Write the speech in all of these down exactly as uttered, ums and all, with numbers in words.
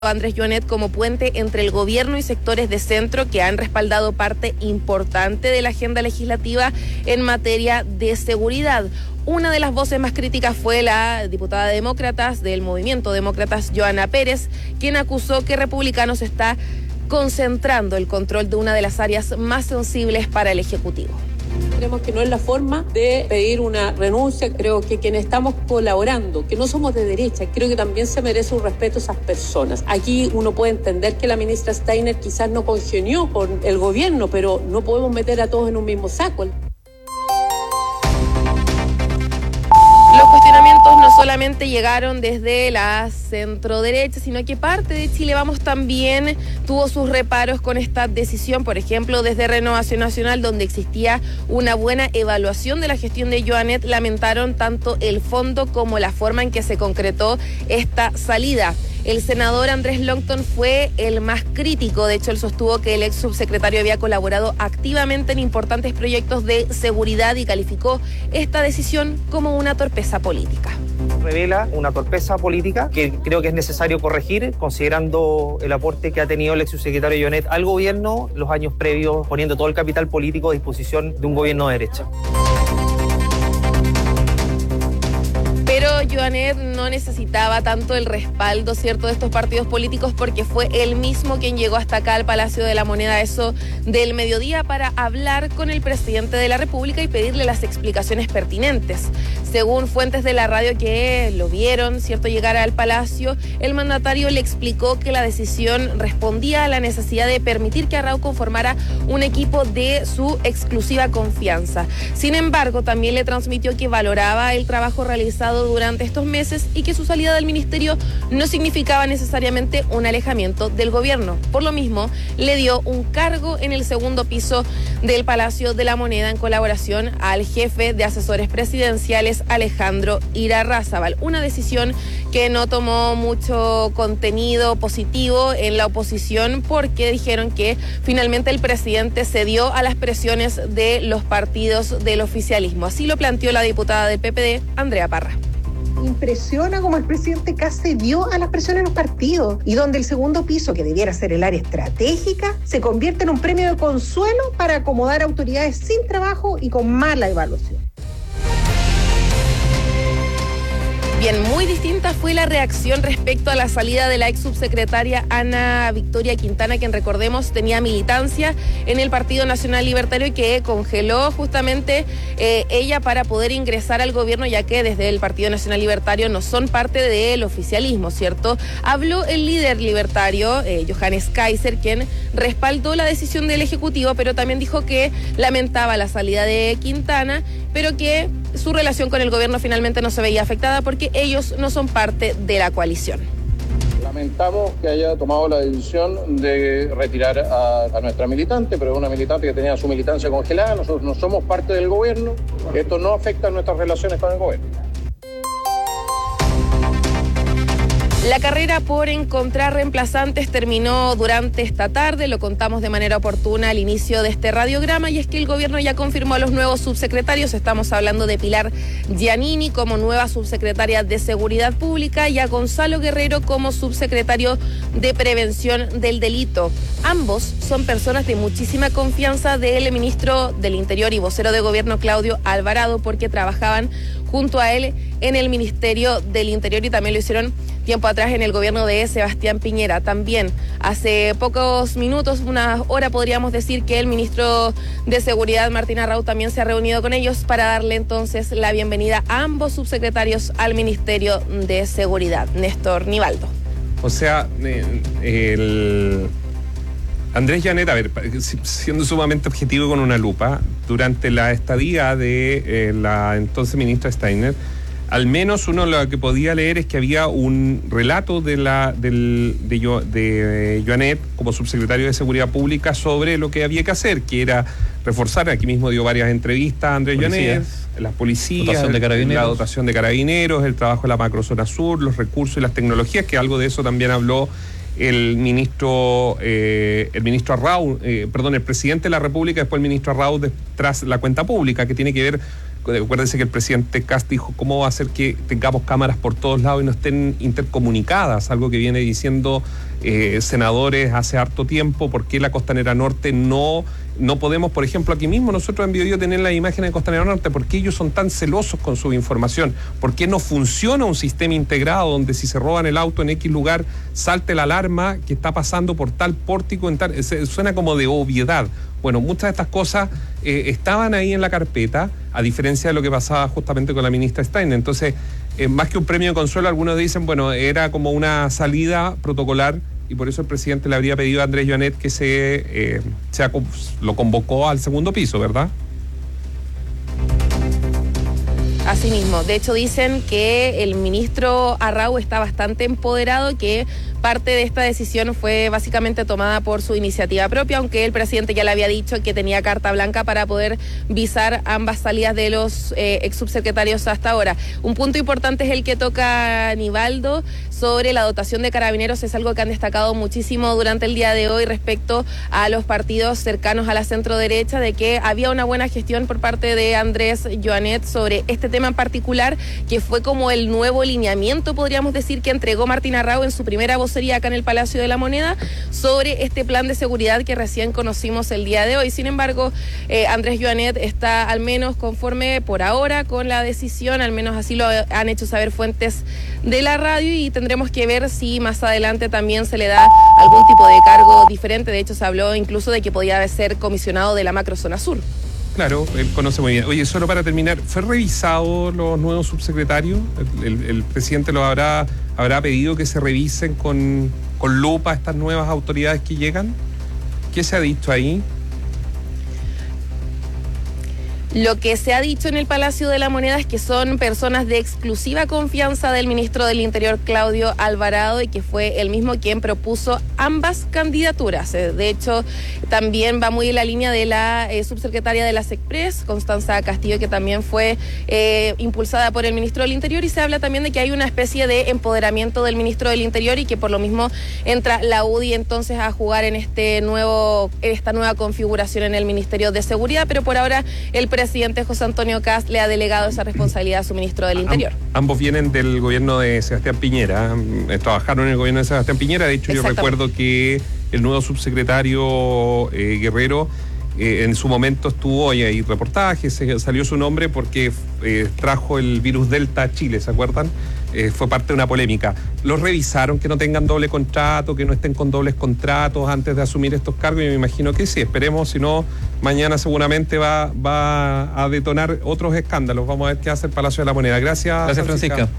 Andrés Joanet como puente entre el gobierno y sectores de centro que han respaldado parte importante de la agenda legislativa en materia de seguridad. Una de las voces más críticas fue la diputada de Demócratas del Movimiento Demócratas, Johanna Pérez, quien acusó que Republicanos está concentrando el control de una de las áreas más sensibles para el Ejecutivo. Creemos que no es la forma de pedir una renuncia. Creo que quienes estamos colaborando, que no somos de derecha, creo que también se merece un respeto a esas personas. Aquí uno puede entender que la ministra Steiner quizás no congenió con el gobierno, pero no podemos meter a todos en un mismo saco. Los cuestionamientos no solamente llegaron desde la centroderecha, sino que parte de Chile Vamos también tuvo sus reparos con esta decisión, por ejemplo, desde Renovación Nacional, donde existía una buena evaluación de la gestión de Joanet, lamentaron tanto el fondo como la forma en que se concretó esta salida. El senador Andrés Longton fue el más crítico. De hecho, él sostuvo que el ex subsecretario había colaborado activamente en importantes proyectos de seguridad y calificó esta decisión como una torpeza política. Revela una torpeza política que creo que es necesario corregir, considerando el aporte que ha tenido el ex subsecretario Joanet al gobierno los años previos, poniendo todo el capital político a disposición de un gobierno de derecha. Pero Joanet no necesitaba tanto el respaldo, ¿cierto?, de estos partidos políticos, porque fue él mismo quien llegó hasta acá al Palacio de la Moneda, eso del mediodía, para hablar con el presidente de la República y pedirle las explicaciones pertinentes. Según fuentes de la radio que lo vieron, ¿cierto?, llegar al Palacio, el mandatario le explicó que la decisión respondía a la necesidad de permitir que Arrau conformara un equipo de su exclusiva confianza. Sin embargo, también le transmitió que valoraba el trabajo realizado durante estos meses y que su salida del ministerio no significaba necesariamente un alejamiento del gobierno. Por lo mismo, le dio un cargo en el segundo piso del Palacio de la Moneda en colaboración al jefe de asesores presidenciales, Alejandro Irarrázaval. Una decisión que no tomó mucho contenido positivo en la oposición, porque dijeron que finalmente el presidente cedió a las presiones de los partidos del oficialismo. Así lo planteó la diputada del P P D, Andrea Parra. Impresiona cómo el presidente casi dio a las presiones de los partidos y donde el segundo piso, que debiera ser el área estratégica, se convierte en un premio de consuelo para acomodar autoridades sin trabajo y con mala evaluación. Bien, muy distinta fue la reacción respecto a la salida de la ex subsecretaria Ana Victoria Quintana, quien, recordemos, tenía militancia en el Partido Nacional Libertario y que congeló justamente eh, ella para poder ingresar al gobierno, ya que desde el Partido Nacional Libertario no son parte del oficialismo, ¿cierto? Habló el líder libertario, eh, Johannes Kaiser, quien respaldó la decisión del Ejecutivo, pero también dijo que lamentaba la salida de Quintana, pero que su relación con el gobierno finalmente no se veía afectada porque ellos no son parte de la coalición. Lamentamos que haya tomado la decisión de retirar a, a nuestra militante, pero es una militante que tenía su militancia congelada. Nosotros no somos parte del gobierno. Esto no afecta a nuestras relaciones con el gobierno. La carrera por encontrar reemplazantes terminó durante esta tarde, lo contamos de manera oportuna al inicio de este radiograma, y es que el gobierno ya confirmó a los nuevos subsecretarios. Estamos hablando de Pilar Giannini como nueva subsecretaria de Seguridad Pública y a Gonzalo Guerrero como subsecretario de Prevención del Delito. Ambos son personas de muchísima confianza del ministro del Interior y vocero de gobierno Claudio Alvarado, porque trabajaban junto a él en el Ministerio del Interior y también lo hicieron tiempo atrás en el gobierno de Sebastián Piñera. También hace pocos minutos, una hora podríamos decir, que el ministro de Seguridad, Martín Arrau, también se ha reunido con ellos para darle entonces la bienvenida a ambos subsecretarios al Ministerio de Seguridad. Néstor Nivaldo. O sea, eh, el... Andrés Joanet, a ver, siendo sumamente objetivo con una lupa, durante la estadía de eh, la entonces ministra Steiner, al menos uno lo que podía leer es que había un relato de la del, de, de, de Joanet como subsecretario de Seguridad Pública sobre lo que había que hacer, que era reforzar. Aquí mismo dio varias entrevistas a Andrés Joanet, las policías, dotación de carabineros. la dotación de carabineros, el trabajo de la macrozona sur, los recursos y las tecnologías, que algo de eso también habló el ministro eh, el ministro Arrau, eh, perdón, el presidente de la República, después el ministro Arrau, tras la cuenta pública, que tiene que ver Acuérdense que el presidente Kast dijo cómo va a hacer que tengamos cámaras por todos lados y no estén intercomunicadas, algo que viene diciendo eh, senadores hace harto tiempo. ¿Por qué la Costanera Norte no, no podemos, por ejemplo, aquí mismo nosotros en Biobío tener las imágenes de Costanera Norte? ¿Por qué ellos son tan celosos con su información? ¿Por qué no funciona un sistema integrado donde si se roban el auto en X lugar salte la alarma que está pasando por tal pórtico? En tal, suena como de obviedad. Bueno, muchas de estas cosas eh, estaban ahí en la carpeta, a diferencia de lo que pasaba justamente con la ministra Steiner. Entonces, eh, más que un premio de consuelo, algunos dicen, bueno, era como una salida protocolar y por eso el presidente le habría pedido a Andrés Joanet que se, eh, se lo convocó al segundo piso, ¿verdad? Así mismo. De hecho, dicen que el ministro Arrau está bastante empoderado, que parte de esta decisión fue básicamente tomada por su iniciativa propia, aunque el presidente ya le había dicho que tenía carta blanca para poder visar ambas salidas de los eh, ex subsecretarios hasta ahora. Un punto importante es el que toca Nivaldo sobre la dotación de carabineros. Es algo que han destacado muchísimo durante el día de hoy respecto a los partidos cercanos a la centro derecha, de que había una buena gestión por parte de Andrés Joanet sobre este tema en particular, que fue como el nuevo lineamiento, podríamos decir, que entregó Martín Arrau en su primera voz sería acá en el Palacio de la Moneda sobre este plan de seguridad que recién conocimos el día de hoy. Sin embargo, eh, Andrés Joanet está al menos conforme por ahora con la decisión, al menos así lo han hecho saber fuentes de la radio, y tendremos que ver si más adelante también se le da algún tipo de cargo diferente. De hecho, se habló incluso de que podía ser comisionado de la macrozona sur. Claro, él conoce muy bien. Oye, solo para terminar, ¿fue revisado los nuevos subsecretarios? El, el, el presidente lo habrá, habrá pedido que se revisen con, con lupa estas nuevas autoridades que llegan. ¿Qué se ha dicho ahí? Lo que se ha dicho en el Palacio de la Moneda es que son personas de exclusiva confianza del ministro del Interior, Claudio Alvarado, y que fue el mismo quien propuso ambas candidaturas. De hecho, también va muy en la línea de la eh, subsecretaria de la SECPRES, Constanza Castillo, que también fue eh, impulsada por el ministro del Interior, y se habla también de que hay una especie de empoderamiento del ministro del Interior y que por lo mismo entra la U D I entonces a jugar en este nuevo, esta nueva configuración en el Ministerio de Seguridad, pero por ahora el presidente presidente José Antonio Kast le ha delegado esa responsabilidad a su ministro del Interior. Am, ambos vienen del gobierno de Sebastián Piñera, eh, trabajaron en el gobierno de Sebastián Piñera. De hecho, yo recuerdo que el nuevo subsecretario eh, Guerrero eh, en su momento estuvo, y hay reportajes, eh, salió su nombre porque eh, trajo el virus Delta a Chile, ¿se acuerdan? Eh, fue parte de una polémica. ¿Los revisaron que no tengan doble contrato, que no estén con dobles contratos antes de asumir estos cargos? Y me imagino que sí, esperemos, si no, mañana seguramente va, va a detonar otros escándalos. Vamos a ver qué hace el Palacio de la Moneda. Gracias, Gracias, Francisca. Francisca.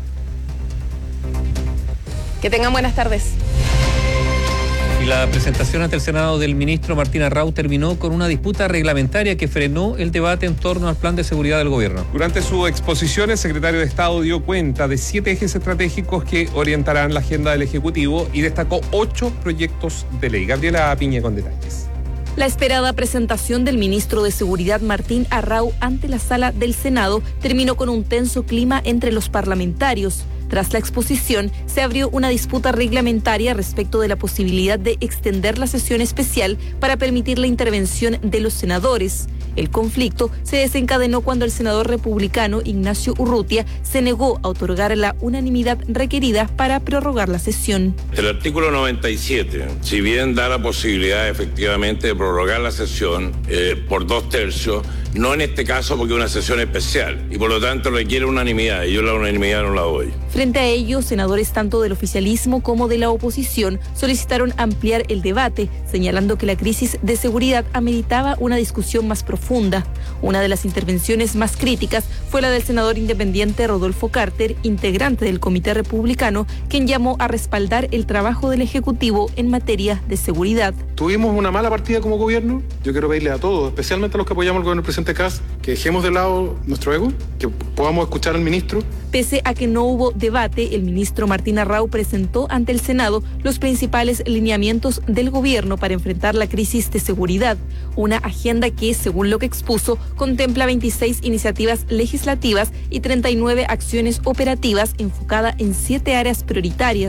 Que tengan buenas tardes. Y la presentación ante el Senado del ministro Martín Arrau terminó con una disputa reglamentaria que frenó el debate en torno al plan de seguridad del gobierno. Durante su exposición, el secretario de Estado dio cuenta de siete ejes estratégicos que orientarán la agenda del Ejecutivo y destacó ocho proyectos de ley. Gabriela Piña con detalles. La esperada presentación del ministro de Seguridad Martín Arrau ante la sala del Senado terminó con un tenso clima entre los parlamentarios. Tras la exposición, se abrió una disputa reglamentaria respecto de la posibilidad de extender la sesión especial para permitir la intervención de los senadores. El conflicto se desencadenó cuando el senador republicano Ignacio Urrutia se negó a otorgar la unanimidad requerida para prorrogar la sesión. El artículo noventa y siete, si bien da la posibilidad efectivamente de prorrogar la sesión eh, por dos tercios, no en este caso porque es una sesión especial y por lo tanto requiere unanimidad, y yo la unanimidad no la doy. Frente a ello, senadores tanto del oficialismo como de la oposición solicitaron ampliar el debate, señalando que la crisis de seguridad ameritaba una discusión más profunda. Una de las intervenciones más críticas fue la del senador independiente Rodolfo Carter, integrante del Comité Republicano, quien llamó a respaldar el trabajo del Ejecutivo en materia de seguridad. Tuvimos una mala partida como gobierno. Yo quiero pedirle a todos, especialmente a los que apoyamos al gobierno del presidente Kast, que dejemos de lado nuestro ego, que podamos escuchar al ministro. Pese a que no hubo debate, el ministro Martín Arrau presentó ante el Senado los principales lineamientos del gobierno para enfrentar la crisis de seguridad. Una agenda que, según lo que expuso, contempla veintiséis iniciativas legislativas y treinta y nueve acciones operativas enfocadas en siete áreas prioritarias.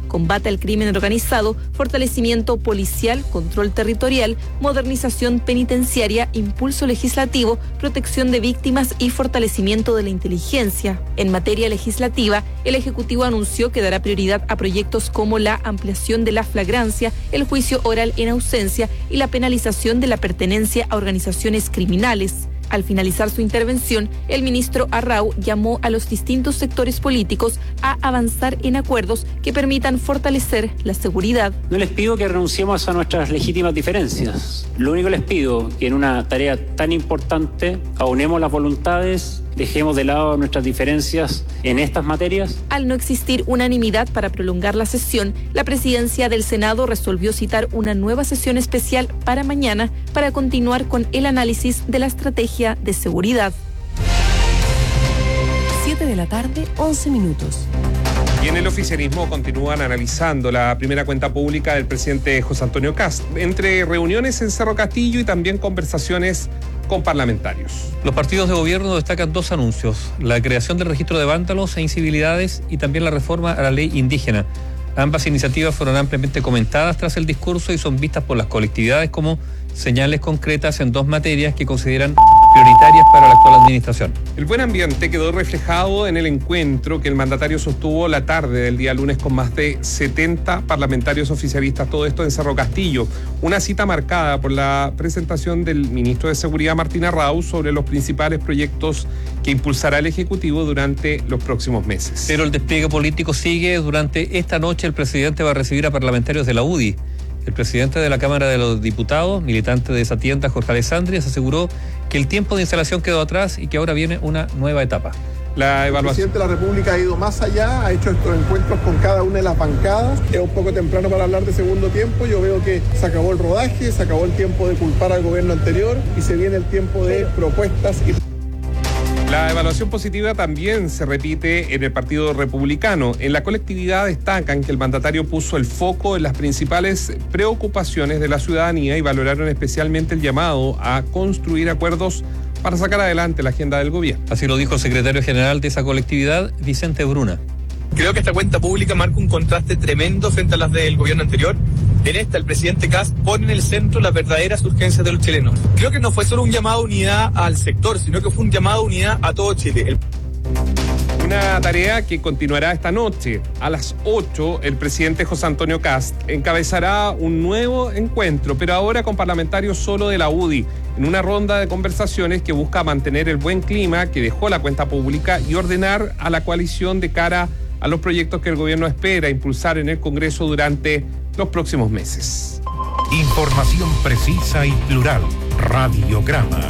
combate al crimen organizado, fortalecimiento policial, control territorial, modernización penitenciaria, impulso legislativo, protección de víctimas y fortalecimiento de la inteligencia. En materia legislativa, el Ejecutivo anunció que dará prioridad a proyectos como la ampliación de la flagrancia, el juicio oral en ausencia y la penalización de la pertenencia a organizaciones criminales. Al finalizar su intervención, el ministro Arrau llamó a los distintos sectores políticos a avanzar en acuerdos que permitan fortalecer la seguridad. No les pido que renunciemos a nuestras legítimas diferencias. Lo único que les pido es que en una tarea tan importante aunemos las voluntades, dejemos de lado nuestras diferencias en estas materias. Al no existir unanimidad para prolongar la sesión, la presidencia del Senado resolvió citar una nueva sesión especial para mañana para continuar con el análisis de la estrategia de seguridad. siete de la tarde, once minutos. Y en el oficialismo continúan analizando la primera cuenta pública del presidente José Antonio Kast, entre reuniones en Cerro Castillo y también conversaciones con parlamentarios. Los partidos de gobierno destacan dos anuncios: la creación del registro de vándalos e incivilidades y también la reforma a la ley indígena. Ambas iniciativas fueron ampliamente comentadas tras el discurso y son vistas por las colectividades como señales concretas en dos materias que consideran prioritarias para la actual administración. El buen ambiente quedó reflejado en el encuentro que el mandatario sostuvo la tarde del día lunes con más de setenta parlamentarios oficialistas, todo esto en Cerro Castillo. Una cita marcada por la presentación del ministro de Seguridad, Martín Arrau, sobre los principales proyectos que impulsará el Ejecutivo durante los próximos meses. Pero el despliegue político sigue. Durante esta noche el presidente va a recibir a parlamentarios de la U D I. El presidente de la Cámara de los Diputados, militante de esa tienda, Jorge Alessandri, se aseguró que el tiempo de instalación quedó atrás y que ahora viene una nueva etapa. La evaluación. El presidente de la República ha ido más allá, ha hecho estos encuentros con cada una de las bancadas. Es un poco temprano para hablar de segundo tiempo. Yo veo que se acabó el rodaje, se acabó el tiempo de culpar al gobierno anterior y se viene el tiempo de propuestas y... La evaluación positiva también se repite en el Partido Republicano. En la colectividad destacan que el mandatario puso el foco en las principales preocupaciones de la ciudadanía y valoraron especialmente el llamado a construir acuerdos para sacar adelante la agenda del gobierno. Así lo dijo el secretario general de esa colectividad, Vicente Bruna. Creo que esta cuenta pública marca un contraste tremendo frente a las del gobierno anterior. En esta, el presidente Kast pone en el centro las verdaderas urgencias de los chilenos. Creo que no fue solo un llamado a unidad al sector, sino que fue un llamado a unidad a todo Chile. El... Una tarea que continuará esta noche. A las ocho, el presidente José Antonio Kast encabezará un nuevo encuentro, pero ahora con parlamentarios solo de la U D I, en una ronda de conversaciones que busca mantener el buen clima que dejó la cuenta pública y ordenar a la coalición de cara a los proyectos que el gobierno espera impulsar en el Congreso durante los próximos meses. Información precisa y plural. Radiograma.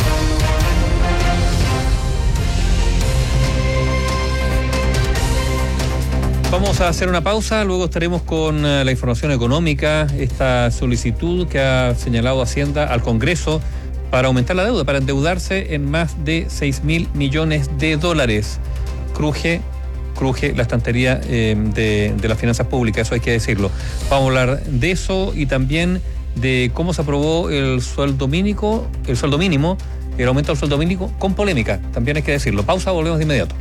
Vamos a hacer una pausa, luego estaremos con uh, la información económica, esta solicitud que ha señalado Hacienda al Congreso para aumentar la deuda, para endeudarse en más de seis mil millones de dólares. Cruje cruje la estantería eh, de, de las finanzas públicas, eso hay que decirlo. Vamos a hablar de eso y también de cómo se aprobó el sueldo mínimo, el sueldo mínimo, el aumento del sueldo mínimo con polémica, también hay que decirlo. Pausa, volvemos de inmediato.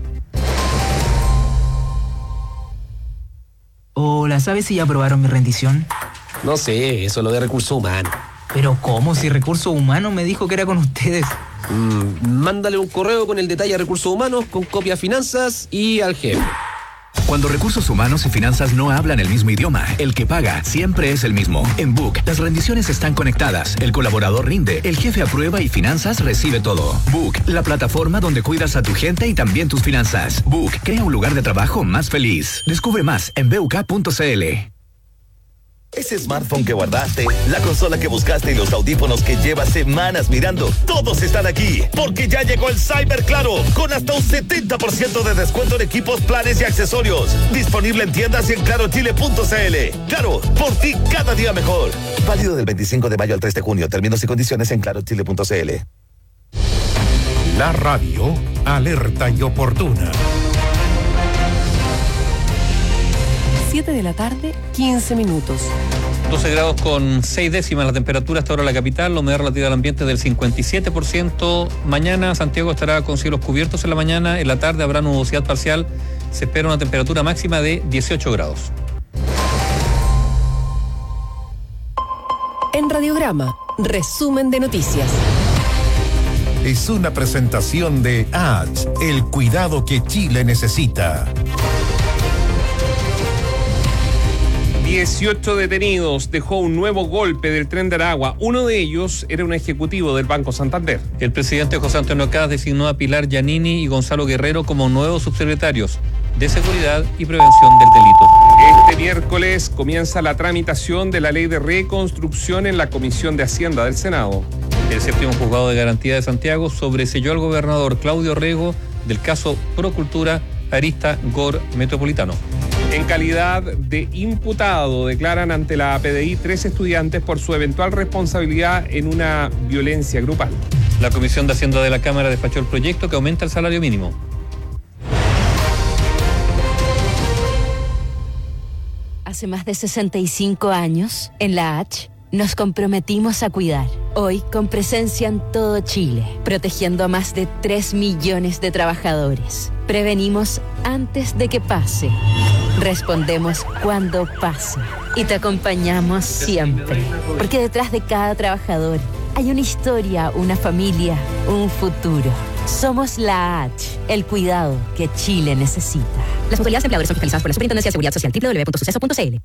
Hola, ¿sabes si ya aprobaron mi rendición? No sé, eso es lo de recursos humanos. ¿Pero cómo? Si Recursos Humanos me dijo que era con ustedes. Mm, mándale un correo con el detalle a Recursos Humanos, con copia a Finanzas y al jefe. Cuando Recursos Humanos y Finanzas no hablan el mismo idioma, el que paga siempre es el mismo. En Book, las rendiciones están conectadas, el colaborador rinde, el jefe aprueba y Finanzas recibe todo. Book, la plataforma donde cuidas a tu gente y también tus finanzas. Book, crea un lugar de trabajo más feliz. Descubre más en b u k punto c l. Ese smartphone que guardaste, la consola que buscaste y los audífonos que llevas semanas mirando, todos están aquí, porque ya llegó el Cyber Claro, con hasta un setenta por ciento de descuento en equipos, planes y accesorios. Disponible en tiendas y en claro chile punto c l. Claro, por ti cada día mejor. Válido del veinticinco de mayo al tres de junio. Términos y condiciones en claro chile punto c l. La radio, alerta y oportuna. siete de la tarde, quince minutos. doce grados con seis décimas la temperatura hasta ahora en la capital, la humedad relativa del ambiente del cincuenta y siete por ciento. Mañana Santiago estará con cielos cubiertos en la mañana, en la tarde habrá nubosidad parcial, se espera una temperatura máxima de dieciocho grados. En Radiograma, resumen de noticias. Es una presentación de A H, el cuidado que Chile necesita. dieciocho detenidos, dejó un nuevo golpe del Tren de Aragua. Uno de ellos era un ejecutivo del Banco Santander. El presidente José Antonio Kast designó a Pilar Giannini y Gonzalo Guerrero como nuevos subsecretarios de Seguridad y Prevención del Delito. Este miércoles comienza la tramitación de la Ley de Reconstrucción en la Comisión de Hacienda del Senado. El séptimo juzgado de garantía de Santiago sobreseyó al gobernador Claudio Rego del caso Procultura Arista Gor Metropolitano. En calidad de imputado, declaran ante la P D I tres estudiantes por su eventual responsabilidad en una violencia grupal. La Comisión de Hacienda de la Cámara despachó el proyecto que aumenta el salario mínimo. Hace más de sesenta y cinco años, en la H, nos comprometimos a cuidar. Hoy, con presencia en todo Chile, protegiendo a más de tres millones de trabajadores. Prevenimos antes de que pase. Respondemos cuando pase. Y te acompañamos siempre. Porque detrás de cada trabajador hay una historia, una familia, un futuro. Somos la H, el cuidado que Chile necesita. Las autoridades empleadoras son fiscalizadas por la Superintendencia de Seguridad Social, doble u doble u doble u punto suceso punto c l.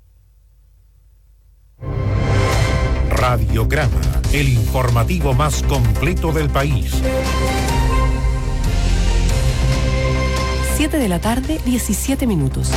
Radiograma, el informativo más completo del país. siete de la tarde, diecisiete minutos.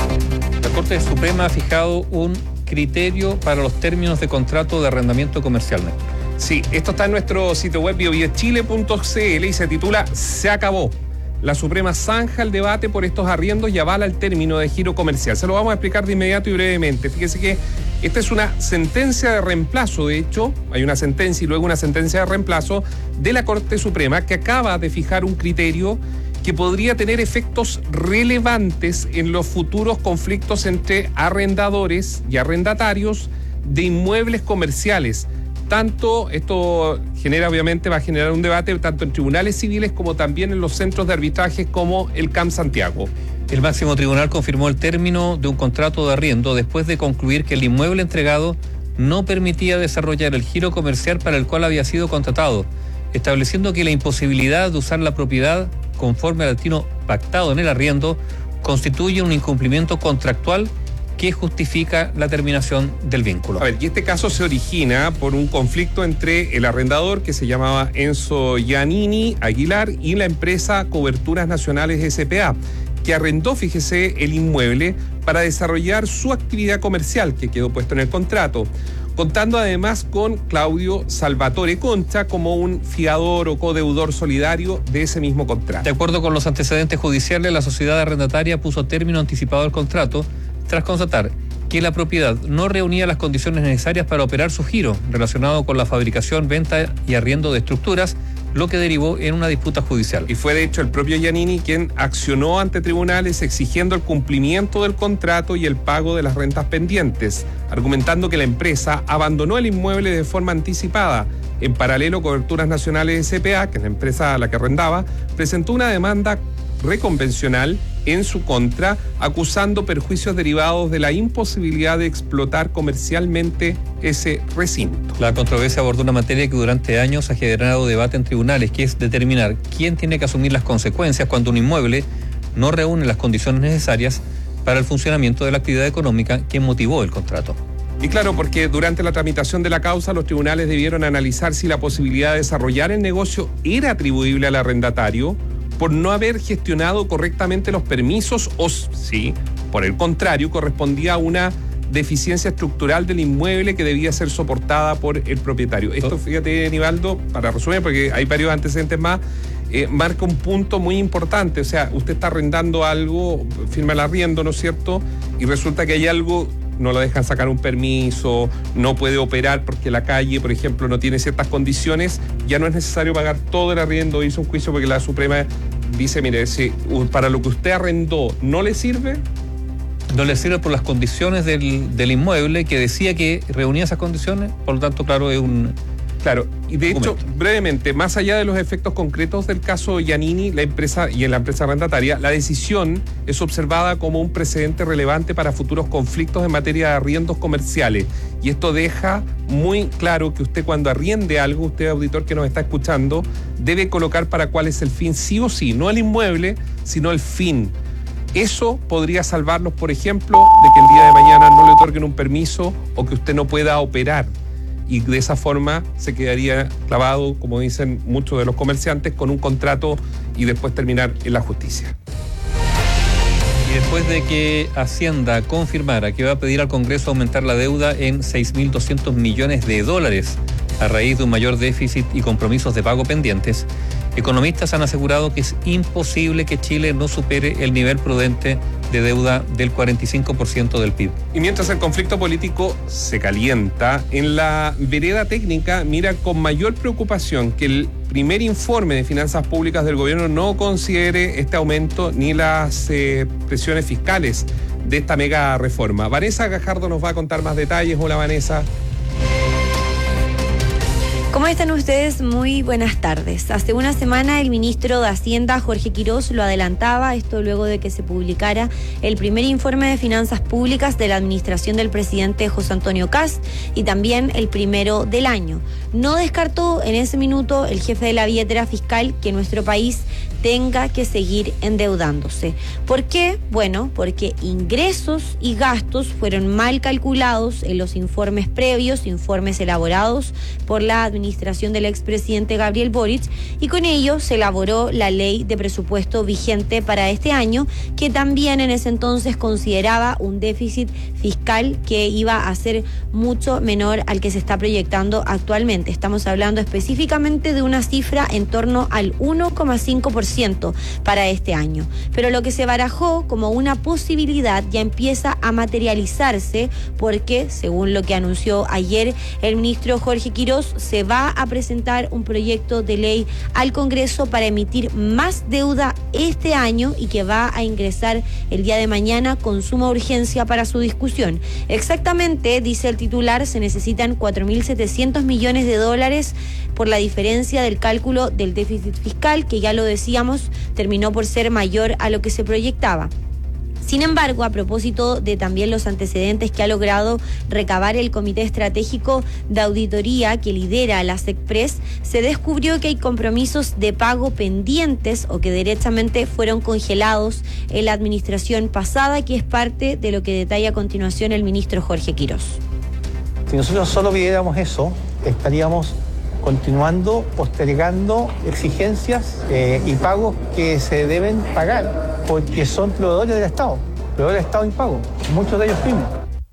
La Corte Suprema ha fijado un criterio para los términos de contrato de arrendamiento comercial. Sí, esto está en nuestro sitio web bio bio chile punto c l y se titula Se acabó. La Suprema zanja el debate por estos arriendos y avala el término de giro comercial. Se lo vamos a explicar de inmediato y brevemente. Fíjese que esta es una sentencia de reemplazo, de hecho, hay una sentencia y luego una sentencia de reemplazo de la Corte Suprema que acaba de fijar un criterio que podría tener efectos relevantes en los futuros conflictos entre arrendadores y arrendatarios de inmuebles comerciales. Tanto, esto genera, obviamente, va a generar un debate tanto en tribunales civiles como también en los centros de arbitraje como el C A M Santiago. El máximo tribunal confirmó el término de un contrato de arriendo después de concluir que el inmueble entregado no permitía desarrollar el giro comercial para el cual había sido contratado, estableciendo que la imposibilidad de usar la propiedad conforme al destino pactado en el arriendo constituye un incumplimiento contractual que justifica la terminación del vínculo. A ver, y este caso se origina por un conflicto entre el arrendador, que se llamaba Enzo Giannini Aguilar, y la empresa Coberturas Nacionales S P A, que arrendó, fíjese, el inmueble para desarrollar su actividad comercial, que quedó puesto en el contrato, contando además con Claudio Salvatore Concha como un fiador o codeudor solidario de ese mismo contrato. De acuerdo con los antecedentes judiciales, la sociedad arrendataria puso término anticipado al contrato tras constatar que la propiedad no reunía las condiciones necesarias para operar su giro relacionado con la fabricación, venta y arriendo de estructuras, lo que derivó en una disputa judicial. Y fue de hecho el propio Giannini quien accionó ante tribunales exigiendo el cumplimiento del contrato y el pago de las rentas pendientes, argumentando que la empresa abandonó el inmueble de forma anticipada. En paralelo, Coberturas Nacionales S P A, que es la empresa a la que arrendaba, presentó una demanda reconvencional en su contra, acusando perjuicios derivados de la imposibilidad de explotar comercialmente ese recinto. La controversia abordó una materia que durante años ha generado debate en tribunales, que es determinar quién tiene que asumir las consecuencias cuando un inmueble no reúne las condiciones necesarias para el funcionamiento de la actividad económica que motivó el contrato. Y claro, porque durante la tramitación de la causa, los tribunales debieron analizar si la posibilidad de desarrollar el negocio era atribuible al arrendatario por no haber gestionado correctamente los permisos o si, por el contrario, correspondía a una deficiencia estructural del inmueble que debía ser soportada por el propietario. Esto, fíjate, Nivaldo, para resumir, porque hay varios antecedentes más, eh, marca un punto muy importante. O sea, usted está arrendando algo, firma el arriendo, ¿no es cierto? Y resulta que hay algo, no lo dejan sacar un permiso, no puede operar porque la calle, por ejemplo, no tiene ciertas condiciones, ya no es necesario pagar todo el arriendo. Hizo un juicio porque la Suprema dice, mire, si para lo que usted arrendó no le sirve, no le sirve por las condiciones del, del inmueble, que decía que reunía esas condiciones, por lo tanto, claro, es un Claro, y de hecho, brevemente, más allá de los efectos concretos del caso Giannini, la empresa y en la empresa arrendataria, la decisión es observada como un precedente relevante para futuros conflictos en materia de arriendos comerciales. Y esto deja muy claro que usted, cuando arriende algo, usted, auditor que nos está escuchando, debe colocar para cuál es el fin, sí o sí, no el inmueble, sino el fin. Eso podría salvarnos, por ejemplo, de que el día de mañana no le otorguen un permiso o que usted no pueda operar. Y de esa forma se quedaría clavado, como dicen muchos de los comerciantes, con un contrato y después terminar en la justicia. Y después de que Hacienda confirmara que va a pedir al Congreso aumentar la deuda en seis mil doscientos millones de dólares a raíz de un mayor déficit y compromisos de pago pendientes, economistas han asegurado que es imposible que Chile no supere el nivel prudente de deuda del cuarenta y cinco por ciento del P I B. Y mientras el conflicto político se calienta, en la vereda técnica mira con mayor preocupación que el primer informe de finanzas públicas del gobierno no considere este aumento ni las eh, presiones fiscales de esta mega reforma. Vanessa Gajardo nos va a contar más detalles. Hola, Vanessa. ¿Cómo están ustedes? Muy buenas tardes. Hace una semana el ministro de Hacienda, Jorge Quirós, lo adelantaba, esto luego de que se publicara el primer informe de finanzas públicas de la administración del presidente José Antonio Kast y también el primero del año. No descartó en ese minuto el jefe de la billetera fiscal que nuestro país tenga que seguir endeudándose. ¿Por qué? Bueno, porque ingresos y gastos fueron mal calculados en los informes previos, informes elaborados por la administración del expresidente Gabriel Boric, y con ello se elaboró la ley de presupuesto vigente para este año, que también en ese entonces consideraba un déficit fiscal que iba a ser mucho menor al que se está proyectando actualmente. Estamos hablando específicamente de una cifra en torno al uno coma cinco por ciento para este año. Pero lo que se barajó como una posibilidad ya empieza a materializarse, porque, según lo que anunció ayer el ministro Jorge Quirós, se va a presentar un proyecto de ley al Congreso para emitir más deuda este año y que va a ingresar el día de mañana con suma urgencia para su discusión. Exactamente, dice el titular, se necesitan cuatro mil setecientos millones de dólares por la diferencia del cálculo del déficit fiscal, que ya lo decíamos, terminó por ser mayor a lo que se proyectaba. Sin embargo, a propósito de también los antecedentes que ha logrado recabar el Comité Estratégico de Auditoría que lidera la SECPRES, se descubrió que hay compromisos de pago pendientes o que derechamente fueron congelados en la administración pasada, que es parte de lo que detalla a continuación el ministro Jorge Quirós. Si nosotros solo pidiéramos eso, estaríamos continuando postergando exigencias eh, y pagos que se deben pagar, porque son proveedores del Estado, proveedores del Estado impago, muchos de ellos pymes.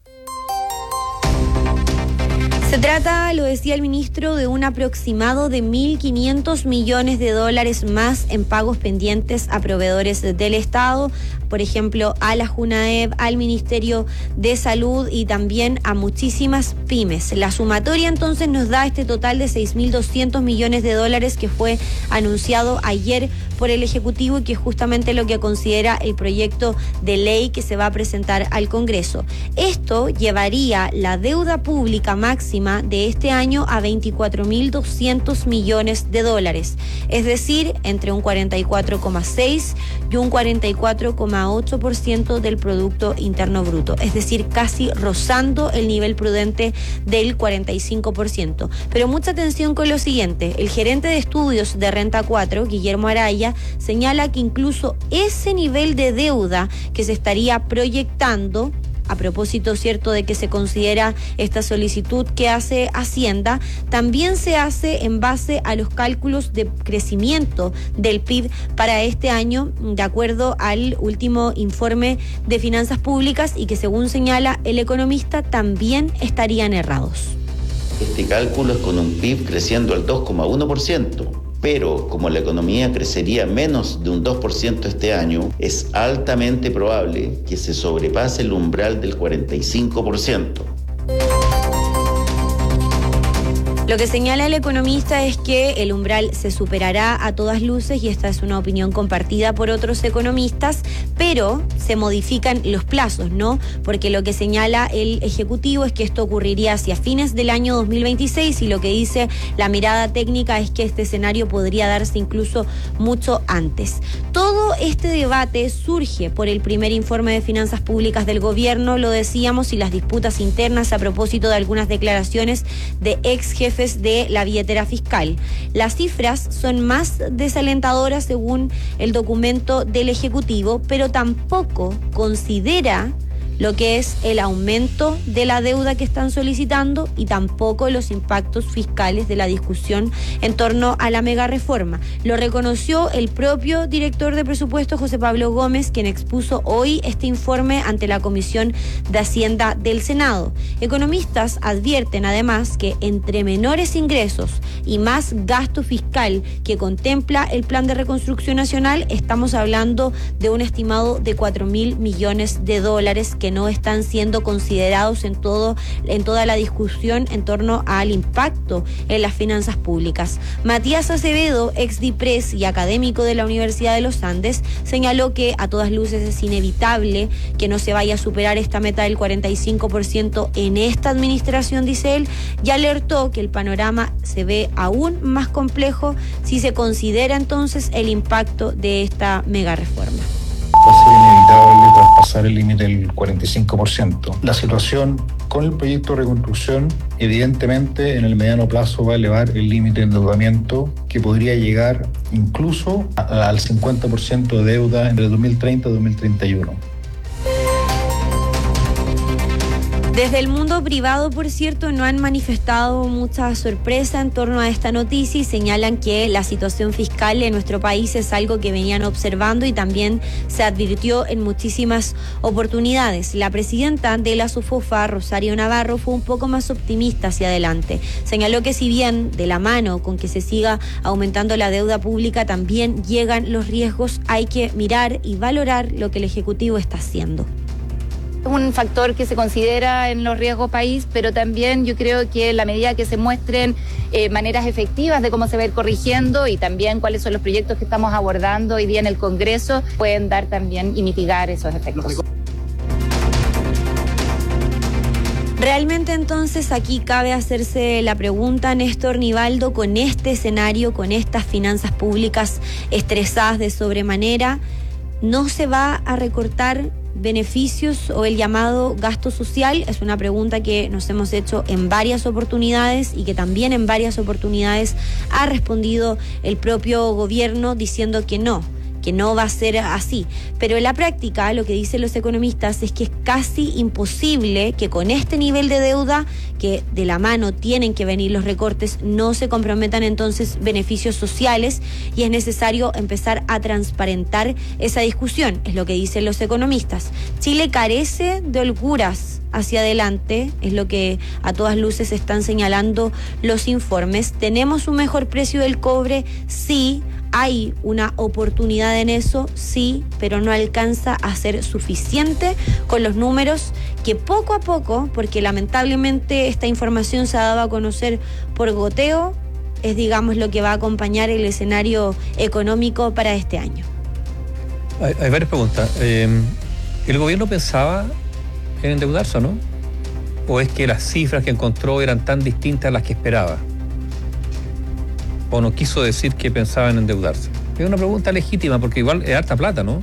Se trata, lo decía el ministro, de un aproximado de mil quinientos millones de dólares más en pagos pendientes a proveedores del Estado, por ejemplo, a la JUNAEV, al Ministerio de Salud y también a muchísimas pymes. La sumatoria entonces nos da este total de seis mil doscientos millones de dólares que fue anunciado ayer por el Ejecutivo y que es justamente lo que considera el proyecto de ley que se va a presentar al Congreso. Esto llevaría la deuda pública máxima de este año a veinticuatro mil doscientos millones de dólares, es decir, entre un cuarenta y cuatro coma seis y un cuarenta y cuatro coma ocho por ciento del Producto Interno Bruto, es decir, casi rozando el nivel prudente del cuarenta y cinco por ciento. Pero mucha atención con lo siguiente: el gerente de estudios de Renta cuatro, Guillermo Araya, señala que incluso ese nivel de deuda que se estaría proyectando, a propósito, cierto, de que se considera esta solicitud que hace Hacienda, también se hace en base a los cálculos de crecimiento del P I B para este año, de acuerdo al último informe de finanzas públicas, y que, según señala el economista, también estarían errados. Este cálculo es con un P I B creciendo al dos coma uno por ciento. Pero como la economía crecería menos de un dos por ciento este año, es altamente probable que se sobrepase el umbral del cuarenta y cinco por ciento. Lo que señala el economista es que el umbral se superará a todas luces y esta es una opinión compartida por otros economistas, pero se modifican los plazos, ¿no? Porque lo que señala el Ejecutivo es que esto ocurriría hacia fines del año dos mil veintiséis y lo que dice la mirada técnica es que este escenario podría darse incluso mucho antes. Todo este debate surge por el primer informe de finanzas públicas del gobierno, lo decíamos, y las disputas internas a propósito de algunas declaraciones de ex jefes de la billetera fiscal. Las cifras son más desalentadoras según el documento del Ejecutivo, pero tampoco considera lo que es el aumento de la deuda que están solicitando y tampoco los impactos fiscales de la discusión en torno a la mega reforma. Lo reconoció el propio director de presupuesto, José Pablo Gómez, quien expuso hoy este informe ante la Comisión de Hacienda del Senado. Economistas advierten además que entre menores ingresos y más gasto fiscal que contempla el Plan de Reconstrucción Nacional, estamos hablando de un estimado de cuatro mil millones de dólares que no están siendo considerados en todo, en toda la discusión en torno al impacto en las finanzas públicas. Matías Acevedo, ex DIPRES y académico de la Universidad de los Andes, señaló que a todas luces es inevitable que no se vaya a superar esta meta del cuarenta y cinco por ciento en esta administración, dice él, y alertó que el panorama se ve aún más complejo si se considera entonces el impacto de esta mega reforma. Va a ser inevitable traspasar el límite del cuarenta y cinco por ciento. La situación con el proyecto de reconstrucción, evidentemente, en el mediano plazo va a elevar el límite de endeudamiento, que podría llegar incluso a, al cincuenta por ciento de deuda entre dos mil treinta y dos mil treinta y uno. Desde el mundo privado, por cierto, no han manifestado mucha sorpresa en torno a esta noticia y señalan que la situación fiscal en nuestro país es algo que venían observando y también se advirtió en muchísimas oportunidades. La presidenta de la SUFOFA, Rosario Navarro, fue un poco más optimista hacia adelante. Señaló que si bien de la mano con que se siga aumentando la deuda pública también llegan los riesgos, hay que mirar y valorar lo que el Ejecutivo está haciendo. Es un factor que se considera en los riesgos país, pero también yo creo que en la medida que se muestren eh, maneras efectivas de cómo se va a ir corrigiendo y también cuáles son los proyectos que estamos abordando hoy día en el Congreso, pueden dar también y mitigar esos efectos. Realmente entonces aquí cabe hacerse la pregunta, Néstor Nivaldo, con este escenario, con estas finanzas públicas estresadas de sobremanera, ¿no se va a recortar beneficios o el llamado gasto social? Es una pregunta que nos hemos hecho en varias oportunidades y que también en varias oportunidades ha respondido el propio gobierno diciendo que no, que no va a ser así. Pero en la práctica lo que dicen los economistas es que es casi imposible que con este nivel de deuda, que de la mano tienen que venir los recortes, no se comprometan entonces beneficios sociales y es necesario empezar a transparentar esa discusión, es lo que dicen los economistas. Chile carece de holguras hacia adelante, es lo que a todas luces están señalando los informes. ¿Tenemos un mejor precio del cobre? Sí. ¿Hay una oportunidad en eso? Sí, pero no alcanza a ser suficiente con los números que poco a poco, porque lamentablemente esta información se ha dado a conocer por goteo, es digamos lo que va a acompañar el escenario económico para este año. Hay, hay varias preguntas. Eh, ¿El gobierno pensaba en endeudarse o no? ¿O es que las cifras que encontró eran tan distintas a las que esperaba? ¿O no quiso decir que pensaba en endeudarse? Es una pregunta legítima porque igual es harta plata, ¿no?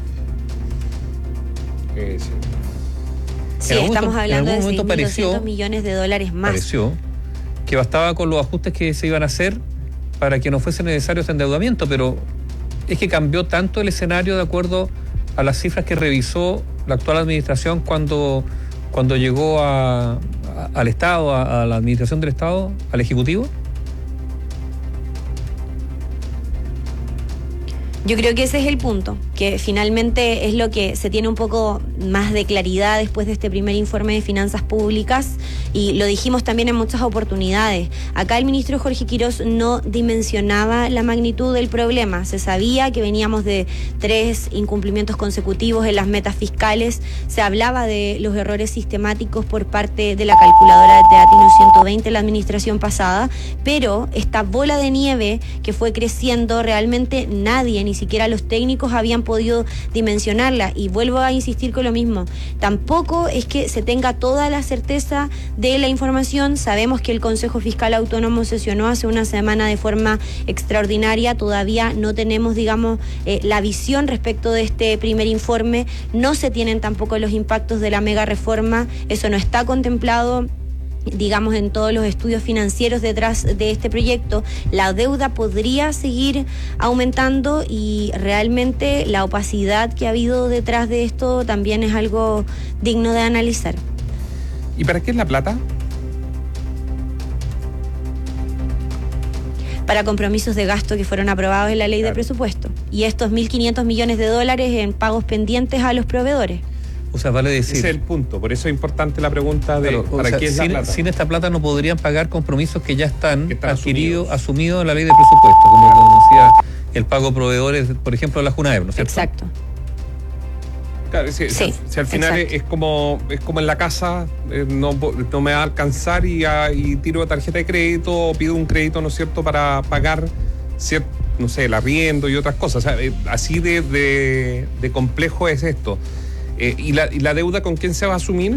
Eh, sí, sí estamos momento, hablando de seis mil doscientos millones de dólares más. Pareció que bastaba con los ajustes que se iban a hacer para que no fuese necesario este endeudamiento, pero es que cambió tanto el escenario de acuerdo a las cifras que revisó la actual administración cuando, cuando llegó a, a, al Estado, a, a la administración del Estado, al Ejecutivo. Yo creo que ese es el punto, que finalmente es lo que se tiene un poco más de claridad después de este primer informe de finanzas públicas, y lo dijimos también en muchas oportunidades. Acá el ministro Jorge Quirós no dimensionaba la magnitud del problema. Se sabía que veníamos de tres incumplimientos consecutivos en las metas fiscales, se hablaba de los errores sistemáticos por parte de la calculadora de Teatino ciento veinte en la administración pasada, pero esta bola de nieve que fue creciendo, realmente nadie, ni siquiera los técnicos, habían podido dimensionarla. Y vuelvo a insistir con lo mismo, tampoco es que se tenga toda la certeza de la información. Sabemos que el Consejo Fiscal Autónomo sesionó hace una semana de forma extraordinaria, todavía no tenemos, digamos, eh, la visión respecto de este primer informe, no se tienen tampoco los impactos de la mega reforma, eso no está contemplado, digamos, en todos los estudios financieros detrás de este proyecto. La deuda podría seguir aumentando y realmente la opacidad que ha habido detrás de esto también es algo digno de analizar. ¿Y para qué es la plata? Para compromisos de gasto que fueron aprobados en la ley claro. de presupuesto. Y estos mil quinientos millones de dólares en pagos pendientes a los proveedores. O sea, vale decir... Ese es el punto, por eso es importante la pregunta de claro, ¿para sea, qué es sin, la plata? Sin esta plata no podrían pagar compromisos que ya están, que están adquiridos, asumidos. asumidos en la ley de presupuesto, como, como decía el pago a proveedores, por ejemplo, de la Junaev, ¿no es cierto? Exacto. Claro, si, sí, si al final es, es como es como en la casa, eh, no, no me va a alcanzar y, a, y tiro tarjeta de crédito o pido un crédito, ¿no es cierto?, para pagar, cierto, no sé, el arriendo y otras cosas. O sea, eh, así de, de, de complejo es esto. Eh, ¿y, la, ¿Y la deuda con quién se va a asumir?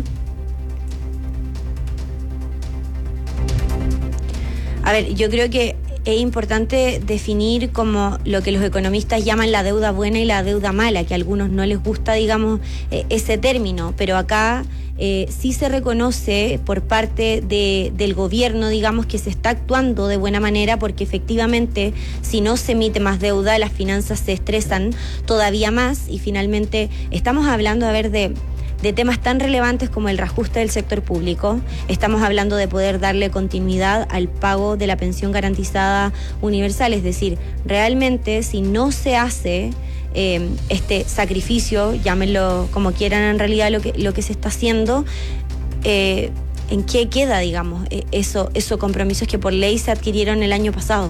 A ver, yo creo que es importante definir como lo que los economistas llaman la deuda buena y la deuda mala, que a algunos no les gusta, digamos, eh, ese término, pero acá eh, sí se reconoce por parte de, del gobierno, digamos, que se está actuando de buena manera, porque efectivamente si no se emite más deuda, las finanzas se estresan todavía más y finalmente estamos hablando, a ver, de... de temas tan relevantes como el reajuste del sector público. Estamos hablando de poder darle continuidad al pago de la pensión garantizada universal, es decir, realmente si no se hace eh, este sacrificio, llámenlo como quieran en realidad lo que, lo que se está haciendo, eh, ¿en qué queda, digamos, eh, eso, esos compromisos que por ley se adquirieron el año pasado?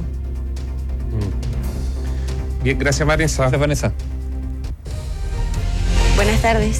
Bien, gracias Vanessa. Gracias Vanessa. Buenas tardes.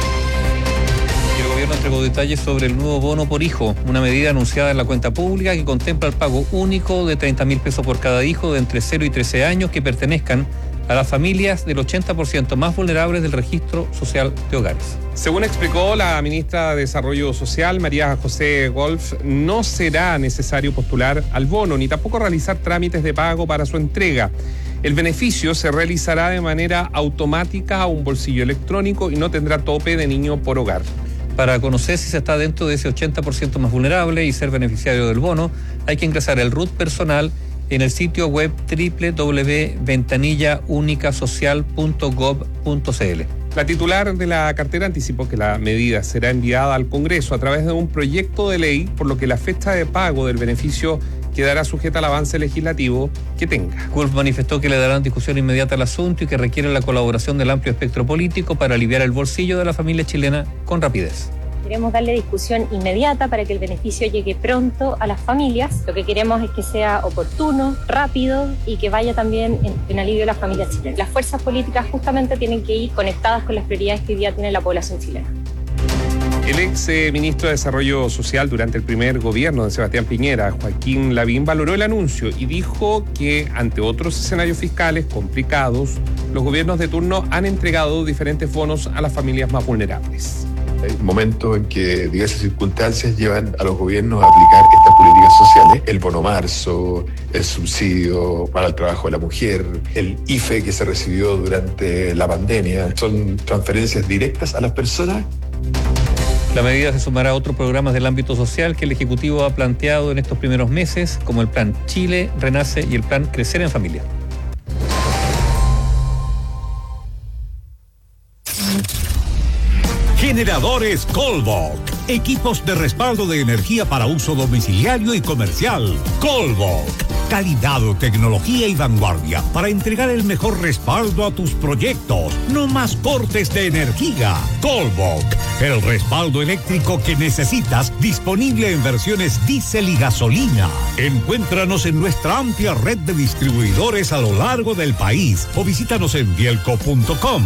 El gobierno entregó detalles sobre el nuevo bono por hijo, una medida anunciada en la cuenta pública que contempla el pago único de treinta mil pesos por cada hijo de entre cero y trece años que pertenezcan a las familias del ochenta por ciento más vulnerables del registro social de hogares. Según explicó la ministra de Desarrollo Social, María José Wolf, no será necesario postular al bono ni tampoco realizar trámites de pago para su entrega. El beneficio se realizará de manera automática a un bolsillo electrónico y no tendrá tope de niño por hogar. Para conocer si se está dentro de ese ochenta por ciento más vulnerable y ser beneficiario del bono, hay que ingresar el R U T personal en el sitio web doble u doble u doble u punto ventanilla única social punto gov punto c l. La titular de la cartera anticipó que la medida será enviada al Congreso a través de un proyecto de ley, por lo que la fecha de pago del beneficio quedará sujeta al avance legislativo que tenga. Wolf manifestó que le darán discusión inmediata al asunto y que requiere la colaboración del amplio espectro político para aliviar el bolsillo de la familia chilena con rapidez. Queremos darle discusión inmediata para que el beneficio llegue pronto a las familias. Lo que queremos es que sea oportuno, rápido y que vaya también en, en alivio a las familias chilenas. Las fuerzas políticas justamente tienen que ir conectadas con las prioridades que hoy día tiene la población chilena. El ex eh, ministro de Desarrollo Social durante el primer gobierno de Sebastián Piñera, Joaquín Lavín, valoró el anuncio y dijo que ante otros escenarios fiscales complicados, los gobiernos de turno han entregado diferentes bonos a las familias más vulnerables. Hay momentos en que diversas circunstancias llevan a los gobiernos a aplicar estas políticas sociales. El bono marzo, el subsidio para el trabajo de la mujer, el I F E que se recibió durante la pandemia. Son transferencias directas a las personas. La medida se sumará a otros programas del ámbito social que el Ejecutivo ha planteado en estos primeros meses, como el Plan Chile Renace y el Plan Crecer en Familia. Generadores Colbach, Equipos de respaldo de energía para uso domiciliario y comercial. Colbok. Calidad, tecnología y vanguardia para entregar el mejor respaldo a tus proyectos. No más cortes de energía. Colbok. El respaldo eléctrico que necesitas, disponible en versiones diésel y gasolina. Encuéntranos en nuestra amplia red de distribuidores a lo largo del país o visítanos en bielco punto com.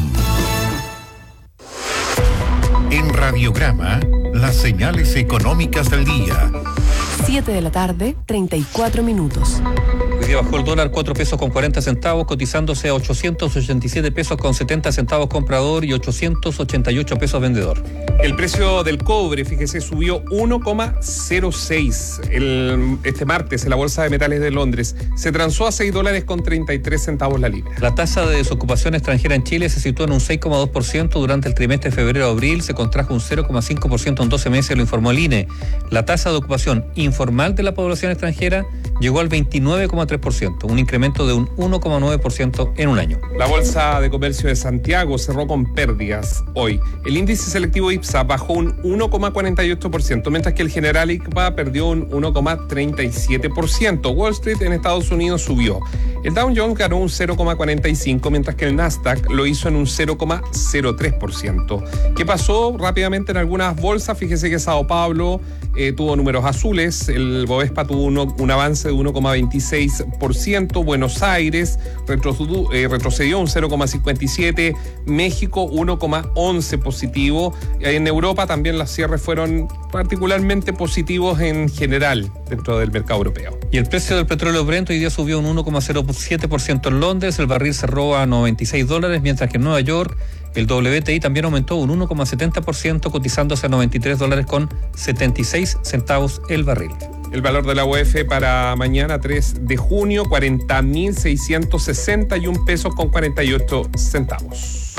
En Radiograma, las señales económicas del día. siete de la tarde, treinta y cuatro minutos. Hoy día bajó el dólar cuatro pesos con cuarenta centavos, cotizándose a ochocientos ochenta y siete pesos con setenta centavos comprador y ochocientos ochenta y ocho pesos vendedor. El precio del cobre, fíjese, subió uno coma cero seis el, este martes en la Bolsa de Metales de Londres. Se transó a seis dólares con treinta y tres centavos la libra. La tasa de desocupación extranjera en Chile se situó en un seis coma dos por ciento durante el trimestre de febrero-abril, se contrajo un cero coma cinco por ciento en doce meses, lo informó el I N E. La tasa de ocupación informal de la población extranjera llegó al veintinueve coma tres por ciento, un incremento de un uno coma nueve por ciento en un año. La Bolsa de Comercio de Santiago cerró con pérdidas hoy. El índice selectivo IPSA bajó un uno coma cuarenta y ocho por ciento, mientras que el general I C P A perdió un uno coma treinta y siete por ciento. Wall Street en Estados Unidos subió. El Dow Jones ganó un cero coma cuarenta y cinco por ciento, mientras que el Nasdaq lo hizo en un cero coma cero tres por ciento. ¿Qué pasó rápidamente en algunas bolsas? Fíjese que Sao Paulo eh, tuvo números azules, el Bovespa tuvo uno, un avance de uno coma veintiséis por ciento, Buenos Aires retrocedió, eh, retrocedió un cero coma cincuenta y siete por ciento, México uno coma once por ciento positivo. En Europa también los cierres fueron particularmente positivos en general dentro del mercado europeo. Y el precio del petróleo Brent hoy día subió un uno coma cero siete por ciento en Londres, el barril cerró a noventa y seis dólares, mientras que en Nueva York el W T I también aumentó un uno coma setenta por ciento, cotizándose a noventa y tres dólares con setenta y seis centavos el barril. El valor de la U E F para mañana tres de junio, cuarenta mil seiscientos sesenta y un pesos con cuarenta y ocho centavos.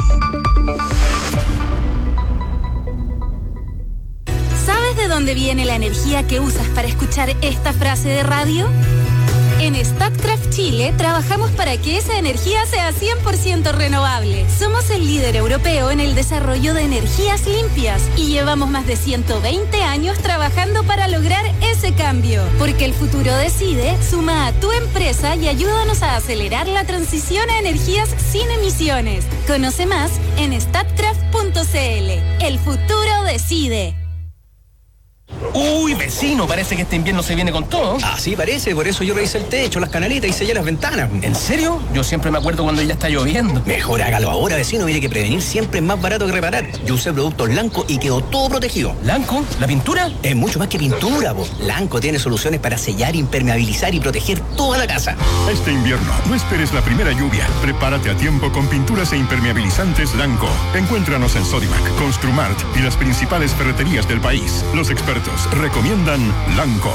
¿Sabes de dónde viene la energía que usas para escuchar esta frase de radio? En Statkraft Chile trabajamos para que esa energía sea cien por ciento renovable. Somos el líder europeo en el desarrollo de energías limpias y llevamos más de ciento veinte años trabajando para lograr ese cambio. Porque el futuro decide, suma a tu empresa y ayúdanos a acelerar la transición a energías sin emisiones. Conoce más en statkraft punto c l. El futuro decide. Uy, vecino, parece que este invierno se viene con todo. Así parece, por eso yo revisé el techo, las canaletas y sellé las ventanas. ¿En serio? Yo siempre me acuerdo cuando ya está lloviendo. Mejor hágalo ahora, vecino, mire que prevenir siempre es más barato que reparar. Yo usé productos Lanco y quedó todo protegido. ¿Lanco? ¿La pintura? Es mucho más que pintura, po. Lanco tiene soluciones para sellar, impermeabilizar y proteger toda la casa. Este invierno, no esperes la primera lluvia. Prepárate a tiempo con pinturas e impermeabilizantes Lanco. Encuéntranos en Sodimac, Construmart y las principales ferreterías del país. Los expertos recomiendan Lanco.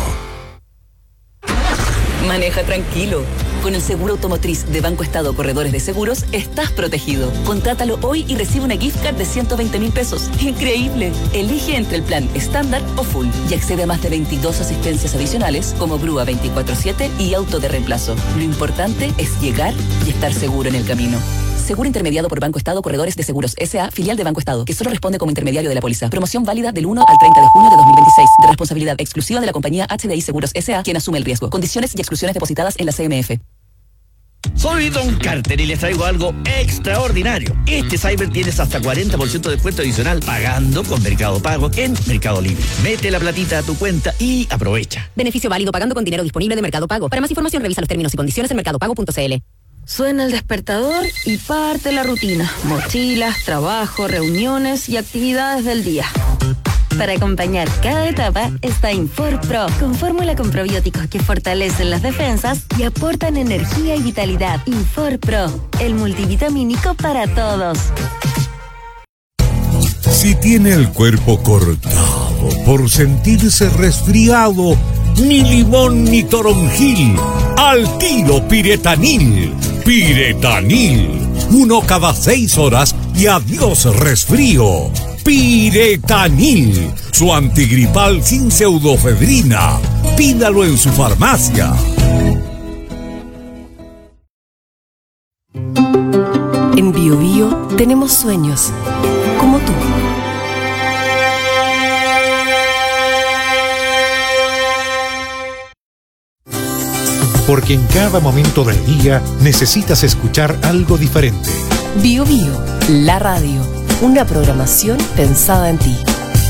Maneja tranquilo. Con el seguro automotriz de Banco Estado Corredores de Seguros estás protegido. Contrátalo hoy y recibe una gift card de ciento veinte mil pesos. ¡Increíble! Elige entre el plan estándar o full y accede a más de veintidós asistencias adicionales como grúa veinticuatro siete y auto de reemplazo. Lo importante es llegar y estar seguro en el camino. Seguro intermediado por Banco Estado Corredores de Seguros S A, filial de Banco Estado, que solo responde como intermediario de la póliza. Promoción válida del uno al treinta de junio de dos mil veintiséis. De responsabilidad exclusiva de la compañía H D I Seguros S A, quien asume el riesgo. Condiciones y exclusiones depositadas en la C M F. Soy Don Carter y les traigo algo extraordinario. Este Cyber tienes hasta cuarenta por ciento de descuento adicional pagando con Mercado Pago en Mercado Libre. Mete la platita a tu cuenta y aprovecha. Beneficio válido pagando con dinero disponible de Mercado Pago. Para más información revisa los términos y condiciones en mercado pago punto c l. Suena el despertador y parte la rutina. Mochilas, trabajo, reuniones y actividades del día. Para acompañar cada etapa está Infor Pro, con fórmula con probióticos que fortalecen las defensas y aportan energía y vitalidad. Infor Pro, el multivitamínico para todos. Si tiene el cuerpo cortado por sentirse resfriado, ni limón ni toronjil, al tiro Piretanil. Piretanil, uno cada seis horas y adiós resfrío. Piretanil, su antigripal sin pseudofedrina. Pídalo en su farmacia. En Bio Bio tenemos sueños, como tú. porque en cada momento del día necesitas escuchar algo diferente. Bio Bio, la radio. Una programación pensada en ti.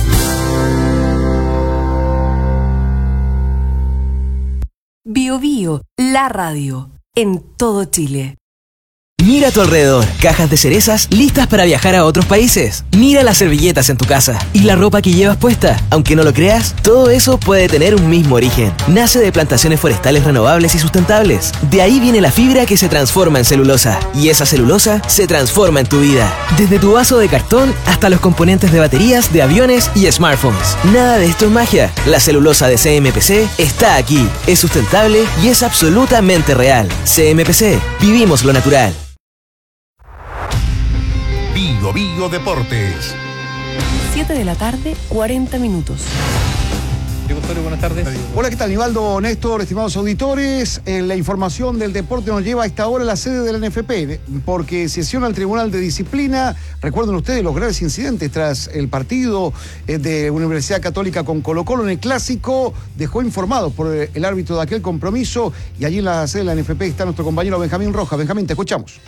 Bio Bio, la radio. En todo Chile. Mira a tu alrededor, cajas de cerezas listas para viajar a otros países. Mira las servilletas en tu casa y la ropa que llevas puesta. Aunque no lo creas, todo eso puede tener un mismo origen. Nace de plantaciones forestales renovables y sustentables. De ahí viene la fibra que se transforma en celulosa. Y esa celulosa se transforma en tu vida. Desde tu vaso de cartón hasta los componentes de baterías de aviones y smartphones. Nada de esto es magia. La celulosa de C M P C está aquí. Es sustentable y es absolutamente real. C M P C. Vivimos lo natural. Bio Bio Deportes. siete de la tarde, cuarenta minutos. Diego Osorio, buenas tardes. Hola, ¿qué tal, Nivaldo, Néstor, estimados auditores? Eh, la información del deporte nos lleva a esta hora a la sede de la N F P, porque sesiona el Tribunal de Disciplina. Recuerden ustedes los graves incidentes tras el partido eh, de Universidad Católica con Colo-Colo en el Clásico. Dejó informados por el árbitro de aquel compromiso, y allí en la sede de la N F P está nuestro compañero Benjamín Rojas. Benjamín, te escuchamos.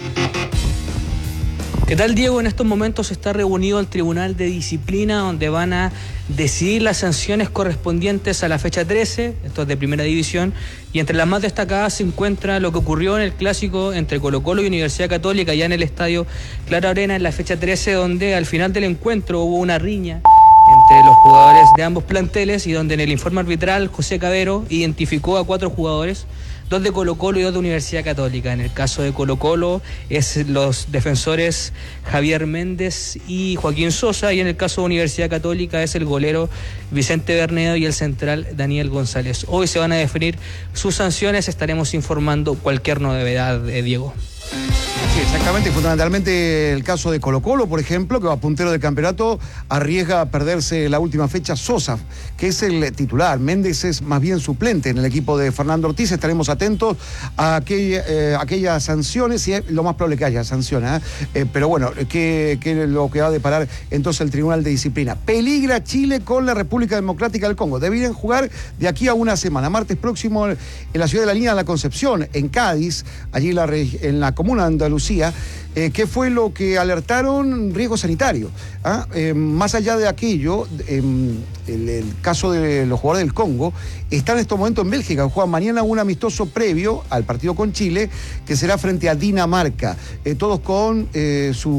¿Qué tal, Diego? En estos momentos está reunido el Tribunal de Disciplina, donde van a decidir las sanciones correspondientes a la fecha trece, esto es de Primera División, y entre las más destacadas se encuentra lo que ocurrió en el Clásico entre Colo-Colo y Universidad Católica, ya en el Estadio Clara Arena, en la fecha trece, donde al final del encuentro hubo una riña entre los jugadores de ambos planteles, y donde en el informe arbitral José Cabero identificó a cuatro jugadores, dos de Colo-Colo y dos de Universidad Católica. En el caso de Colo-Colo es los defensores Javier Méndez y Joaquín Sosa, y en el caso de Universidad Católica es el golero Vicente Bernedo y el central Daniel González. Hoy se van a definir sus sanciones, estaremos informando cualquier novedad, de Diego. Sí, exactamente, fundamentalmente el caso de Colo-Colo, por ejemplo, que va puntero del campeonato, arriesga a perderse la última fecha Sosa, que es el titular. Méndez es más bien suplente en el equipo de Fernando Ortiz. Estaremos atentos a aquella, eh, aquellas sanciones, y es lo más probable que haya sanciones, ¿eh? Eh, pero bueno, ¿qué, qué es lo que va a deparar entonces el Tribunal de Disciplina? Peligra Chile con la República Democrática del Congo. Deberían jugar de aquí a una semana, martes próximo, en la ciudad de la Línea de la Concepción, en Cádiz, allí en la, en la comuna de Andalucía. Eh, ¿Qué fue lo que alertaron? Riesgo sanitario. ¿ah? Eh, más allá de aquello, eh, el, el caso de los jugadores del Congo está en estos momentos en Bélgica. Juegan mañana un amistoso previo al partido con Chile, que será frente a Dinamarca. Eh, todos con eh, sus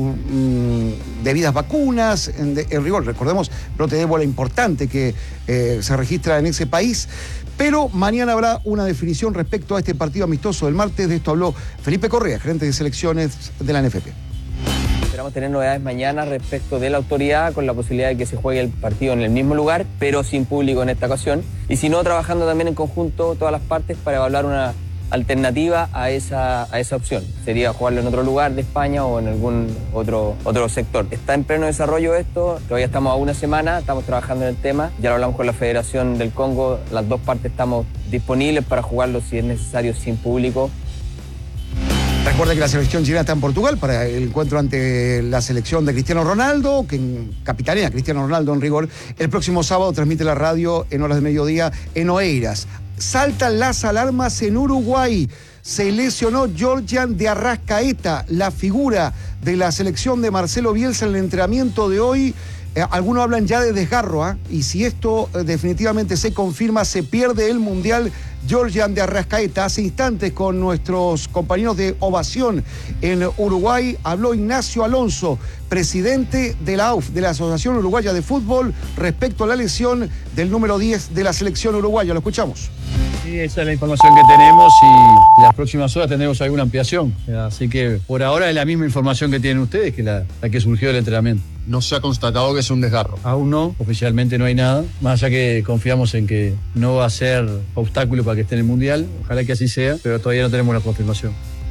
mm, debidas vacunas, en, en rigor. Recordemos, brote de ébola importante que eh, se registra en ese país. Pero mañana habrá una definición respecto a este partido amistoso del martes. De esto habló Felipe Correa, gerente de selecciones de la N F P. Esperamos tener novedades mañana respecto de la autoridad, con la posibilidad de que se juegue el partido en el mismo lugar, pero sin público en esta ocasión. Y si no, trabajando también en conjunto todas las partes para evaluar una alternativa a esa, a esa opción. Sería jugarlo en otro lugar de España o en algún otro, otro sector. Está en pleno desarrollo esto, todavía estamos a una semana, estamos trabajando en el tema. Ya lo hablamos con la Federación del Congo, las dos partes estamos disponibles para jugarlo si es necesario sin público. Recuerda que la selección chilena está en Portugal para el encuentro ante la selección de Cristiano Ronaldo, que en capitanea Cristiano Ronaldo en rigor. El próximo sábado transmite la radio en horas de mediodía en Oeiras. Saltan las alarmas en Uruguay. Se lesionó Georgian de Arrascaeta, la figura de la selección de Marcelo Bielsa en el entrenamiento de hoy. Eh, algunos hablan ya de desgarro, ¿eh? y si esto eh, definitivamente se confirma, se pierde el Mundial Georgian de Arrascaeta. Hace instantes con nuestros compañeros de Ovación en Uruguay habló Ignacio Alonso, presidente de la A U F, de la Asociación Uruguaya de Fútbol, respecto a la lesión del número diez de la selección uruguaya. Lo escuchamos. Sí, esa es la información que tenemos, y en las próximas horas tendremos alguna ampliación. Así que por ahora es la misma información que tienen ustedes que la, la que surgió del entrenamiento. No se ha constatado que es un desgarro. Aún no, oficialmente no hay nada, más allá que confiamos en que no va a ser obstáculo para que esté en el Mundial, ojalá que así sea, pero todavía no tenemos la confirmación.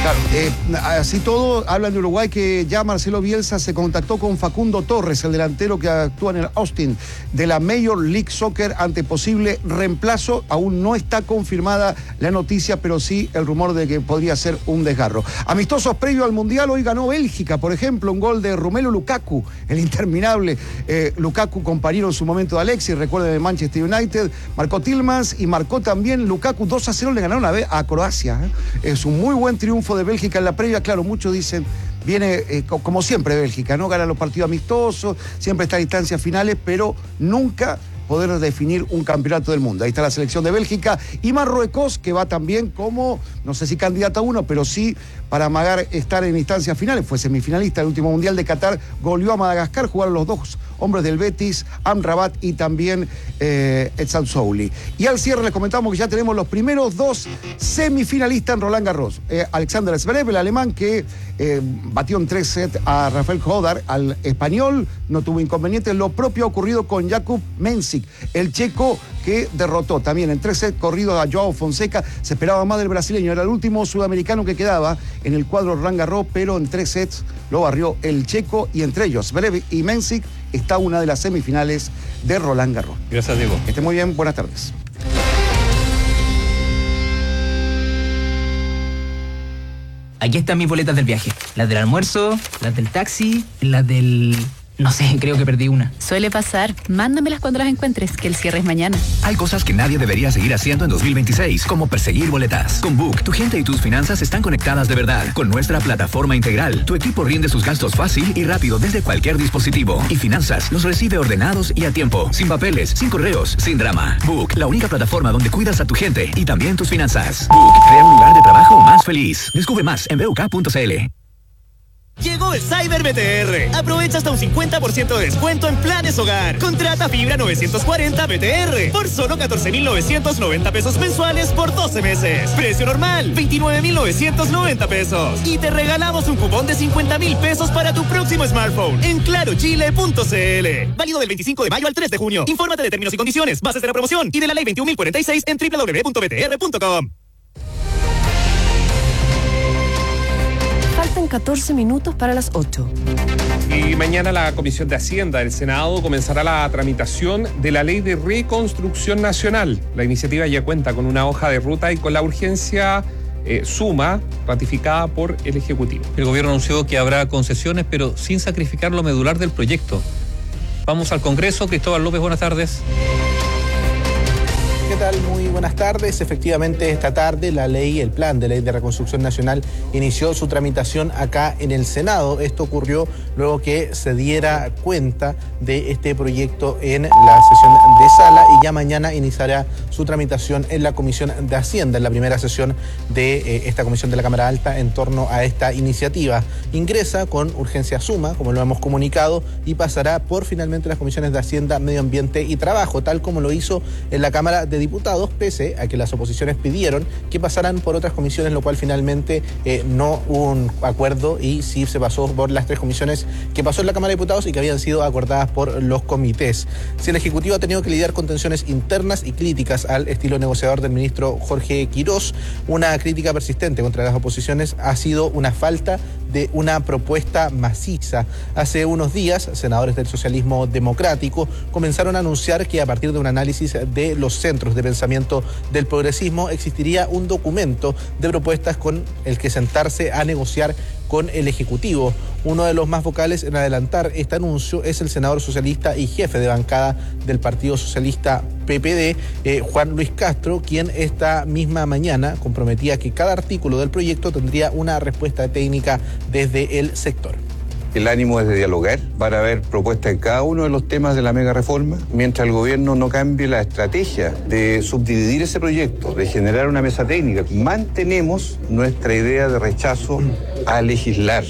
Claro, eh, así todo, hablan de Uruguay que ya Marcelo Bielsa se contactó con Facundo Torres, el delantero que actúa en el Austin de la Major League Soccer, ante posible reemplazo. Aún no está confirmada la noticia, pero sí el rumor de que podría ser un desgarro. Amistosos previo al Mundial, hoy ganó Bélgica, por ejemplo, un gol de Romelu Lukaku, el interminable eh, Lukaku, compañero en su momento de Alexis, recuerden, de Manchester United, marcó Tillmans y marcó también Lukaku. Dos a cero le ganaron a, a Croacia. ¿eh? Es un muy buen triunfo de Bélgica en la previa. Claro, muchos dicen, viene eh, como siempre Bélgica, ¿no? Gana los partidos amistosos, siempre está en instancias finales, pero nunca poder definir un campeonato del mundo. Ahí está la selección de Bélgica y Marruecos, que va también como, no sé si candidata a uno, pero sí para amagar estar en instancias finales. Fue semifinalista del último Mundial de Qatar, goleó a Madagascar, jugaron los dos hombres del Betis, Amrabat y también eh, Etzal Souli. Y al cierre les comentamos que ya tenemos los primeros dos semifinalistas en Roland Garros. Eh, Alexander Zverev, el alemán, que eh, batió en tres sets a Rafael Hodar, al español, no tuvo inconveniente. Lo propio ha ocurrido con Jakub Mensik, el checo, que derrotó también en tres sets corridos a Joao Fonseca. Se esperaba más del brasileño, era el último sudamericano que quedaba en el cuadro Roland Garros, pero en tres sets lo barrió el checo, y entre ellos Zverev y Mensik está una de las semifinales de Roland Garros. Gracias, Diego. Que esté muy bien, buenas tardes. Aquí están mis boletas del viaje. Las del almuerzo, las del taxi, las del... No sé, creo que perdí una. Suele pasar. Mándamelas cuando las encuentres, que el cierre es mañana. Hay cosas que nadie debería seguir haciendo en dos mil veintiséis, como perseguir boletas. Con Book, tu gente y tus finanzas están conectadas de verdad. Con nuestra plataforma integral, tu equipo rinde sus gastos fácil y rápido desde cualquier dispositivo. Y finanzas los recibe ordenados y a tiempo. Sin papeles, sin correos, sin drama. Book, la única plataforma donde cuidas a tu gente y también tus finanzas. Book, crea un lugar de trabajo más feliz. Descubre más en b u k punto c l. Llegó el Cyber B T R. Aprovecha hasta un cincuenta por ciento de descuento en planes hogar. Contrata fibra novecientos cuarenta B T R por solo catorce mil novecientos noventa pesos mensuales por doce meses. Precio normal, veintinueve mil novecientos noventa pesos. Y te regalamos un cupón de cincuenta mil pesos para tu próximo smartphone en claro chile punto c l. Válido del veinticinco de mayo al tres de junio. Infórmate de términos y condiciones, bases de la promoción y de la ley veintiún mil cuarenta y seis en doble u doble u doble u punto b t r punto com. Faltan catorce minutos para las ocho. Y mañana la Comisión de Hacienda del Senado comenzará la tramitación de la Ley de Reconstrucción Nacional. La iniciativa ya cuenta con una hoja de ruta y con la urgencia eh, suma ratificada por el Ejecutivo. El gobierno anunció que habrá concesiones, pero sin sacrificar lo medular del proyecto. Vamos al Congreso. Cristóbal López, buenas tardes. ¿Qué tal? Muy buenas tardes. Efectivamente, esta tarde la ley, el plan de ley de reconstrucción nacional inició su tramitación acá en el Senado. Esto ocurrió luego que se diera cuenta de este proyecto en la sesión de sala y ya mañana iniciará su tramitación en la Comisión de Hacienda, en la primera sesión de eh, esta Comisión de la Cámara Alta en torno a esta iniciativa. Ingresa con urgencia suma, como lo hemos comunicado, y pasará por finalmente las comisiones de Hacienda, Medio Ambiente y Trabajo, tal como lo hizo en la Cámara de Diputados, pese a que las oposiciones pidieron que pasaran por otras comisiones, lo cual finalmente eh, no hubo un acuerdo y sí se pasó por las tres comisiones que pasó en la Cámara de Diputados y que habían sido acordadas por los comités. Si el Ejecutivo ha tenido que lidiar con tensiones internas y críticas al estilo negociador del ministro Jorge Quirós, una crítica persistente contra las oposiciones ha sido una falta de una propuesta maciza. Hace unos días, senadores del socialismo democrático comenzaron a anunciar que a partir de un análisis de los centros de pensamiento del progresismo existiría un documento de propuestas con el que sentarse a negociar con el Ejecutivo. Uno de los más vocales en adelantar este anuncio es el senador socialista y jefe de bancada del Partido Socialista P P D, eh, Juan Luis Castro, quien esta misma mañana comprometía que cada artículo del proyecto tendría una respuesta técnica desde el sector. El ánimo es de dialogar para ver propuestas en cada uno de los temas de la mega reforma, mientras el gobierno no cambie la estrategia de subdividir ese proyecto, de generar una mesa técnica. Mantenemos nuestra idea de rechazo a legislar.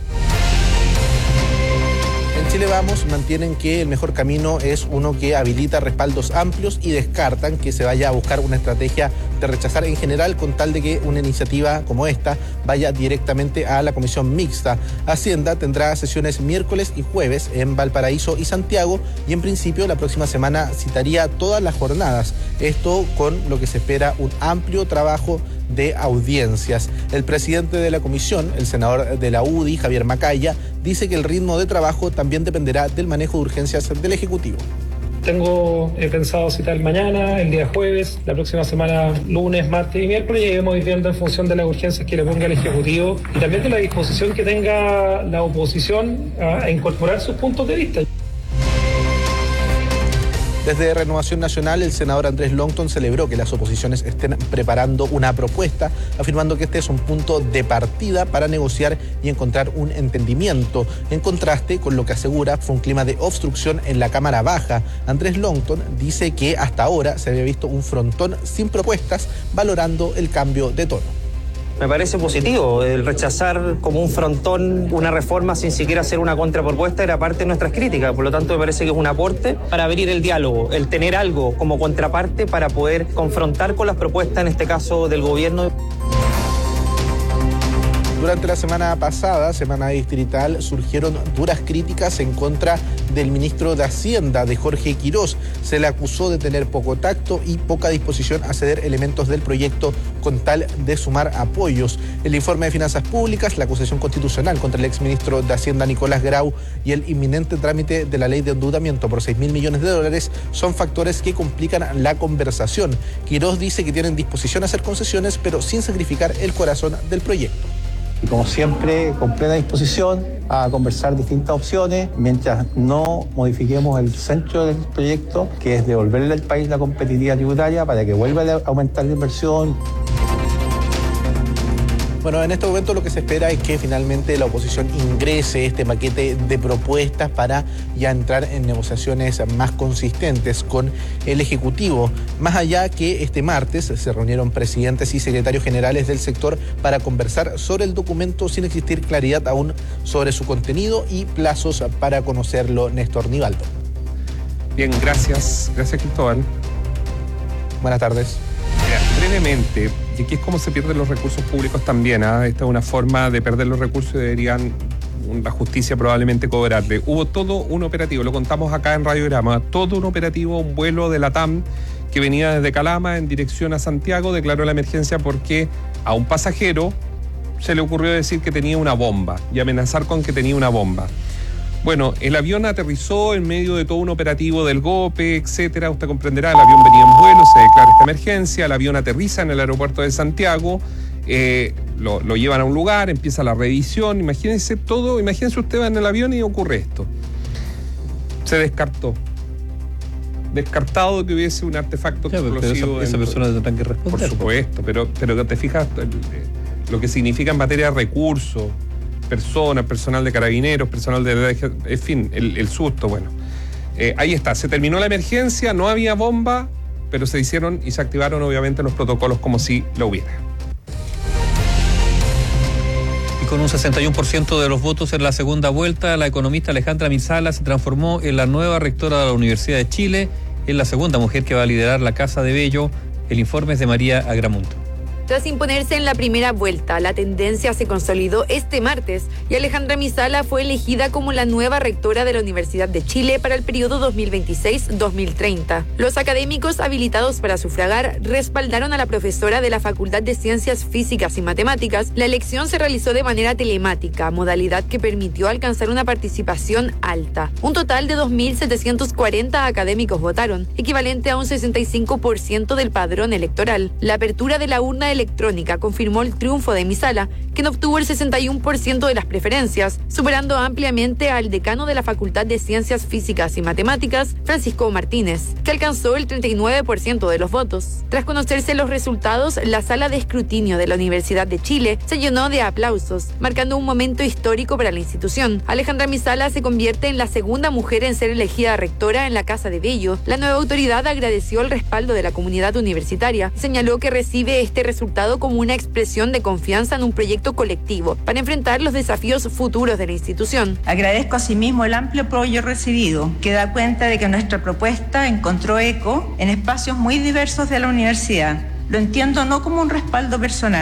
En Chile Vamos mantienen que el mejor camino es uno que habilita respaldos amplios y descartan que se vaya a buscar una estrategia de rechazar en general con tal de que una iniciativa como esta vaya directamente a la comisión mixta. Hacienda tendrá sesiones miércoles y jueves en Valparaíso y Santiago y en principio la próxima semana citaría todas las jornadas. Esto con lo que se espera un amplio trabajo de audiencias. El presidente de la comisión, el senador de la U D I, Javier Macaya, dice que el ritmo de trabajo también dependerá del manejo de urgencias del Ejecutivo. Tengo he pensado citar mañana, el día jueves, la próxima semana, lunes, martes y miércoles, y iremos viendo en función de las urgencias que le ponga el Ejecutivo y también de la disposición que tenga la oposición a incorporar sus puntos de vista. Desde Renovación Nacional, el senador Andrés Longton celebró que las oposiciones estén preparando una propuesta, afirmando que este es un punto de partida para negociar y encontrar un entendimiento. En contraste con lo que asegura fue un clima de obstrucción en la Cámara Baja. Andrés Longton dice que hasta ahora se había visto un frontón sin propuestas, valorando el cambio de tono. Me parece positivo el rechazar como un frontón una reforma sin siquiera hacer una contrapropuesta, era parte de nuestras críticas, por lo tanto me parece que es un aporte para abrir el diálogo, el tener algo como contraparte para poder confrontar con las propuestas, en este caso del gobierno. Durante la semana pasada, semana distrital, surgieron duras críticas en contra del ministro de Hacienda, de Jorge Quirós. Se le acusó de tener poco tacto y poca disposición a ceder elementos del proyecto con tal de sumar apoyos. El informe de Finanzas Públicas, la acusación constitucional contra el exministro de Hacienda, Nicolás Grau, y el inminente trámite de la ley de endeudamiento por seis mil millones de dólares son factores que complican la conversación. Quirós dice que tienen disposición a hacer concesiones, pero sin sacrificar el corazón del proyecto. Y como siempre, con plena disposición a conversar distintas opciones, mientras no modifiquemos el centro del proyecto, que es devolverle al país la competitividad tributaria para que vuelva a aumentar la inversión. Bueno, en este momento lo que se espera es que finalmente la oposición ingrese este paquete de propuestas para ya entrar en negociaciones más consistentes con el Ejecutivo. Más allá que este martes se reunieron presidentes y secretarios generales del sector para conversar sobre el documento sin existir claridad aún sobre su contenido y plazos para conocerlo. Néstor Nivaldo. Bien, gracias. Gracias, Cristóbal. Buenas tardes. Brevemente, y aquí es como se pierden los recursos públicos también, ¿eh? Esta es una forma de perder los recursos y deberían la justicia probablemente cobrarle. Hubo todo un operativo, lo contamos acá en Radiograma, todo un operativo, un vuelo de LATAM que venía desde Calama en dirección a Santiago, declaró la emergencia porque a un pasajero se le ocurrió decir que tenía una bomba y amenazar con que tenía una bomba. Bueno, el avión aterrizó en medio de todo un operativo del GOPE, etcétera. Usted comprenderá, el avión venía en vuelo, se declara esta emergencia, el avión aterriza en el aeropuerto de Santiago, eh, lo, lo llevan a un lugar, empieza la revisión, imagínense todo, imagínense usted va en el avión y ocurre esto. Se descartó. Descartado de que hubiese un artefacto claro, explosivo. Pero esa, esa persona tendrá que responder. Por supuesto, pero, pero te fijas lo que significa en materia de recursos, personas, personal de carabineros, personal de... En fin, el, el susto, bueno. Eh, ahí está, se terminó la emergencia, no había bomba, pero se hicieron y se activaron obviamente los protocolos como si lo hubiera. Y con un sesenta y uno por ciento de los votos en la segunda vuelta, la economista Alejandra Misala se transformó en la nueva rectora de la Universidad de Chile, es la segunda mujer que va a liderar la Casa de Bello. El informe es de María Agramundo. Tras imponerse en la primera vuelta, la tendencia se consolidó este martes y Alejandra Misala fue elegida como la nueva rectora de la Universidad de Chile para el periodo dos mil veintiséis a dos mil treinta. Los académicos habilitados para sufragar respaldaron a la profesora de la Facultad de Ciencias Físicas y Matemáticas. La elección se realizó de manera telemática, modalidad que permitió alcanzar una participación alta. Un total de dos mil setecientos cuarenta académicos votaron, equivalente a un sesenta y cinco por ciento del padrón electoral. La apertura de la urna electrónica confirmó el triunfo de Misala, quien obtuvo el sesenta y uno por ciento de las preferencias, superando ampliamente al decano de la Facultad de Ciencias Físicas y Matemáticas, Francisco Martínez, que alcanzó el treinta y nueve por ciento de los votos. Tras conocerse los resultados, la sala de escrutinio de la Universidad de Chile se llenó de aplausos, marcando un momento histórico para la institución. Alejandra Misala se convierte en la segunda mujer en ser elegida rectora en la Casa de Bello. La nueva autoridad agradeció el respaldo de la comunidad universitaria y señaló que recibe este resultado como una expresión de confianza en un proyecto colectivo para enfrentar los desafíos futuros de la institución. Agradezco asimismo el amplio apoyo recibido, que da cuenta de que nuestra propuesta encontró eco en espacios muy diversos de la universidad. Lo entiendo no como un respaldo personal,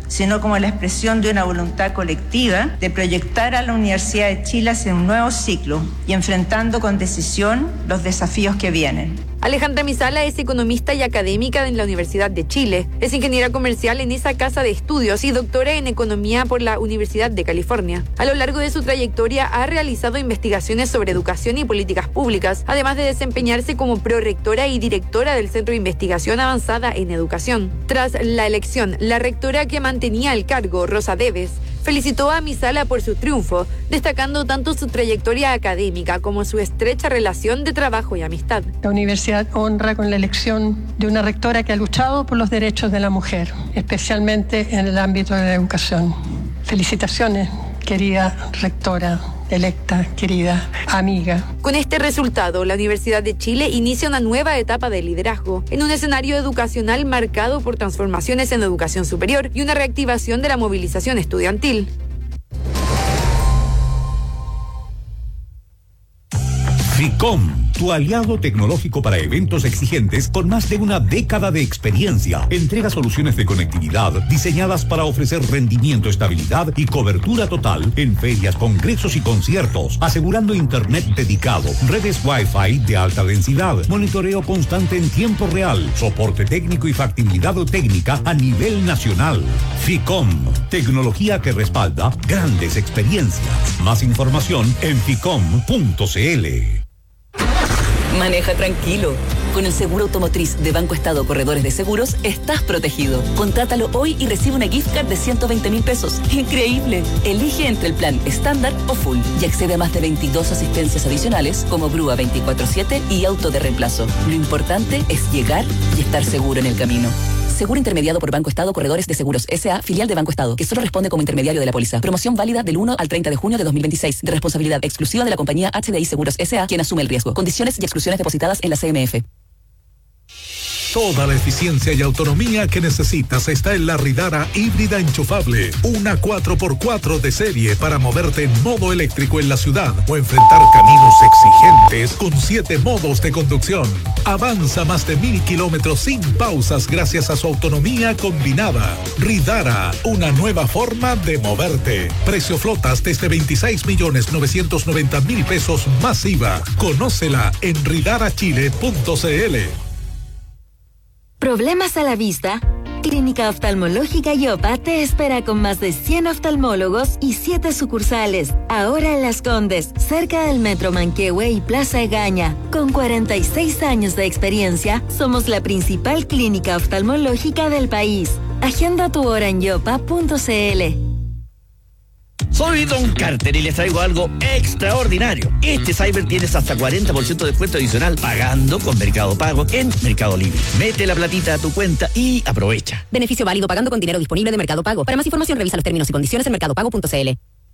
sino como la expresión de una voluntad colectiva de proyectar a la Universidad de Chile hacia un nuevo ciclo y enfrentando con decisión los desafíos que vienen. Alejandra Misala es economista y académica en la Universidad de Chile. Es ingeniera comercial en esa casa de estudios y doctora en economía por la Universidad de California. A lo largo de su trayectoria ha realizado investigaciones sobre educación y políticas públicas, además de desempeñarse como prorectora y directora del Centro de Investigación Avanzada en Educación. Tras la elección, la rectora que mantenía el cargo, Rosa Deves, felicitó a Misala por su triunfo, destacando tanto su trayectoria académica como su estrecha relación de trabajo y amistad. La universidad honra con la elección de una rectora que ha luchado por los derechos de la mujer, especialmente en el ámbito de la educación. Felicitaciones, querida rectora electa, querida amiga. Con este resultado, la Universidad de Chile inicia una nueva etapa de liderazgo en un escenario educacional marcado por transformaciones en educación superior y una reactivación de la movilización estudiantil. FICOM, tu aliado tecnológico para eventos exigentes con más de una década de experiencia. Entrega soluciones de conectividad diseñadas para ofrecer rendimiento, estabilidad y cobertura total en ferias, congresos y conciertos, asegurando internet dedicado, redes Wi-Fi de alta densidad, monitoreo constante en tiempo real, soporte técnico y factibilidad técnica a nivel nacional. FICOM, tecnología que respalda grandes experiencias. Más información en ficom punto cl. Maneja tranquilo. Con el seguro automotriz de Banco Estado Corredores de Seguros, estás protegido. Contrátalo hoy y recibe una gift card de ciento veinte mil pesos. ¡Increíble! Elige entre el plan estándar o full y accede a más de veintidós asistencias adicionales como grúa veinticuatro siete y auto de reemplazo. Lo importante es llegar y estar seguro en el camino. Seguro intermediado por Banco Estado Corredores de Seguros S A, filial de Banco Estado, que solo responde como intermediario de la póliza. Promoción válida del uno al treinta de junio de dos mil veintiséis. De responsabilidad exclusiva de la compañía H D I Seguros S A, quien asume el riesgo. Condiciones y exclusiones depositadas en la C M F. Toda la eficiencia y autonomía que necesitas está en la Ridara híbrida enchufable. Una cuatro por cuatro de serie para moverte en modo eléctrico en la ciudad o enfrentar caminos exigentes con siete modos de conducción. Avanza más de mil kilómetros sin pausas gracias a su autonomía combinada. Ridara, una nueva forma de moverte. Precio flotas desde veintiséis millones novecientos noventa mil pesos más I V A. Conócela en ridara chile punto cl. ¿Problemas a la vista? Clínica Oftalmológica Yopa te espera con más de cien oftalmólogos y siete sucursales. Ahora en Las Condes, cerca del Metro Manquehue y Plaza Egaña. Con cuarenta y seis años de experiencia, somos la principal clínica oftalmológica del país. Agenda tu hora en yopa punto cl. Soy Don Carter y les traigo algo extraordinario. Este Cyber tienes hasta cuarenta por ciento de descuento adicional pagando con Mercado Pago en Mercado Libre. Mete la platita a tu cuenta y aprovecha. Beneficio válido pagando con dinero disponible de Mercado Pago. Para más información revisa los términos y condiciones en mercado pago punto cl.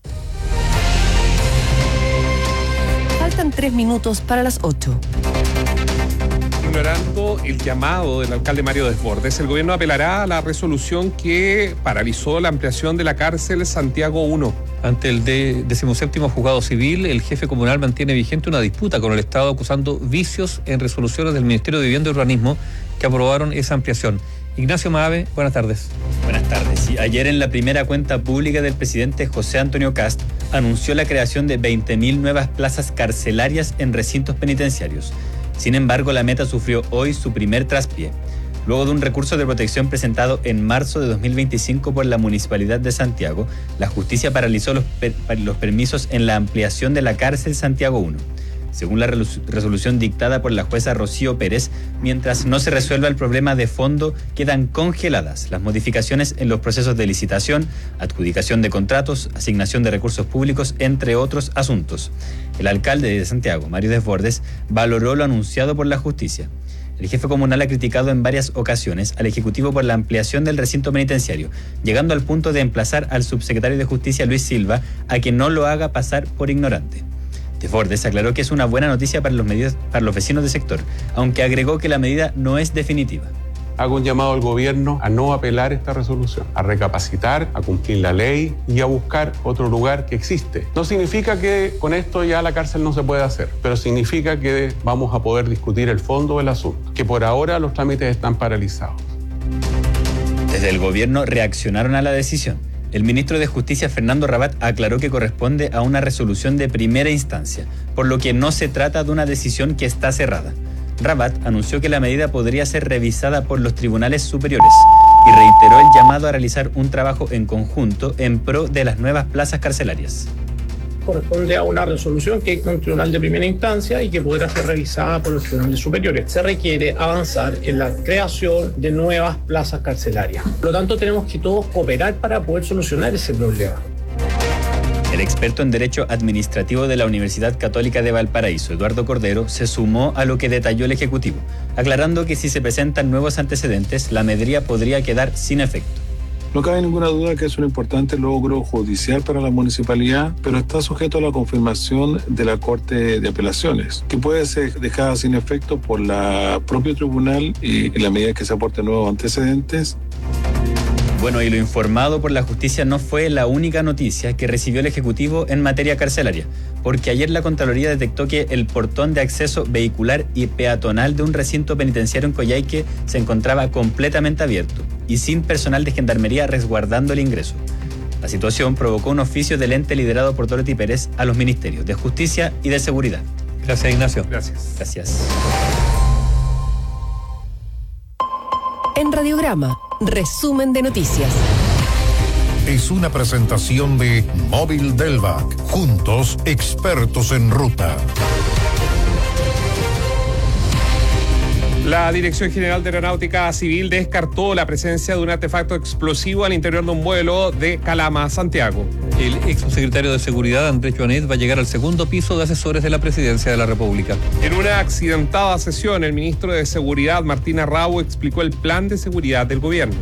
Faltan tres minutos para las ocho. Ignorando el llamado del alcalde Mario Desbordes, el gobierno apelará a la resolución que paralizó la ampliación de la cárcel Santiago uno. Ante el de decimoséptimo juzgado civil, el jefe comunal mantiene vigente una disputa con el Estado acusando vicios en resoluciones del Ministerio de Vivienda y Urbanismo que aprobaron esa ampliación. Ignacio Maave, buenas tardes. Buenas tardes. Sí, ayer en la primera cuenta pública del presidente José Antonio Kast anunció la creación de veinte mil nuevas plazas carcelarias en recintos penitenciarios. Sin embargo, la meta sufrió hoy su primer traspié. Luego de un recurso de protección presentado en marzo de dos mil veinticinco por la Municipalidad de Santiago, la justicia paralizó los, per los permisos en la ampliación de la cárcel Santiago uno. Según la resolución dictada por la jueza Rocío Pérez, mientras no se resuelva el problema de fondo, quedan congeladas las modificaciones en los procesos de licitación, adjudicación de contratos, asignación de recursos públicos, entre otros asuntos. El alcalde de Santiago, Mario Desbordes, valoró lo anunciado por la justicia. El jefe comunal ha criticado en varias ocasiones al Ejecutivo por la ampliación del recinto penitenciario, llegando al punto de emplazar al subsecretario de Justicia, Luis Silva, a que no lo haga pasar por ignorante. Desbordes aclaró que es una buena noticia para los, medios, para los vecinos del sector, aunque agregó que la medida no es definitiva. Hago un llamado al gobierno a no apelar esta resolución, a recapacitar, a cumplir la ley y a buscar otro lugar que existe. No significa que con esto ya la cárcel no se puede hacer, pero significa que vamos a poder discutir el fondo del asunto, que por ahora los trámites están paralizados. Desde el gobierno reaccionaron a la decisión. El ministro de Justicia, Fernando Rabat, aclaró que corresponde a una resolución de primera instancia, por lo que no se trata de una decisión que está cerrada. Rabat anunció que la medida podría ser revisada por los tribunales superiores y reiteró el llamado a realizar un trabajo en conjunto en pro de las nuevas plazas carcelarias. Corresponde a una resolución que es un tribunal de primera instancia y que podrá ser revisada por los tribunales superiores. Se requiere avanzar en la creación de nuevas plazas carcelarias. Por lo tanto, tenemos que todos cooperar para poder solucionar ese problema. El experto en Derecho Administrativo de la Universidad Católica de Valparaíso, Eduardo Cordero, se sumó a lo que detalló el Ejecutivo, aclarando que si se presentan nuevos antecedentes, la medida podría quedar sin efecto. No cabe ninguna duda que es un importante logro judicial para la municipalidad, pero está sujeto a la confirmación de la Corte de Apelaciones, que puede ser dejada sin efecto por la propio tribunal y en la medida que se aporten nuevos antecedentes. Bueno, y lo informado por la justicia no fue la única noticia que recibió el Ejecutivo en materia carcelaria, porque ayer la Contraloría detectó que el portón de acceso vehicular y peatonal de un recinto penitenciario en Coyhaique se encontraba completamente abierto y sin personal de gendarmería resguardando el ingreso. La situación provocó un oficio del ente liderado por Dorothy Pérez a los ministerios de Justicia y de Seguridad. Gracias, Ignacio. Gracias. Gracias. En Radiograma, resumen de noticias. Es una presentación de Móvil Delvac. Juntos, expertos en ruta. La Dirección General de Aeronáutica Civil descartó la presencia de un artefacto explosivo al interior de un vuelo de Calama a Santiago. El ex subsecretario de Seguridad, Andrés Joanet, va a llegar al segundo piso de asesores de la Presidencia de la República. En una accidentada sesión, el ministro de Seguridad, Martín Arrau, explicó el plan de seguridad del gobierno.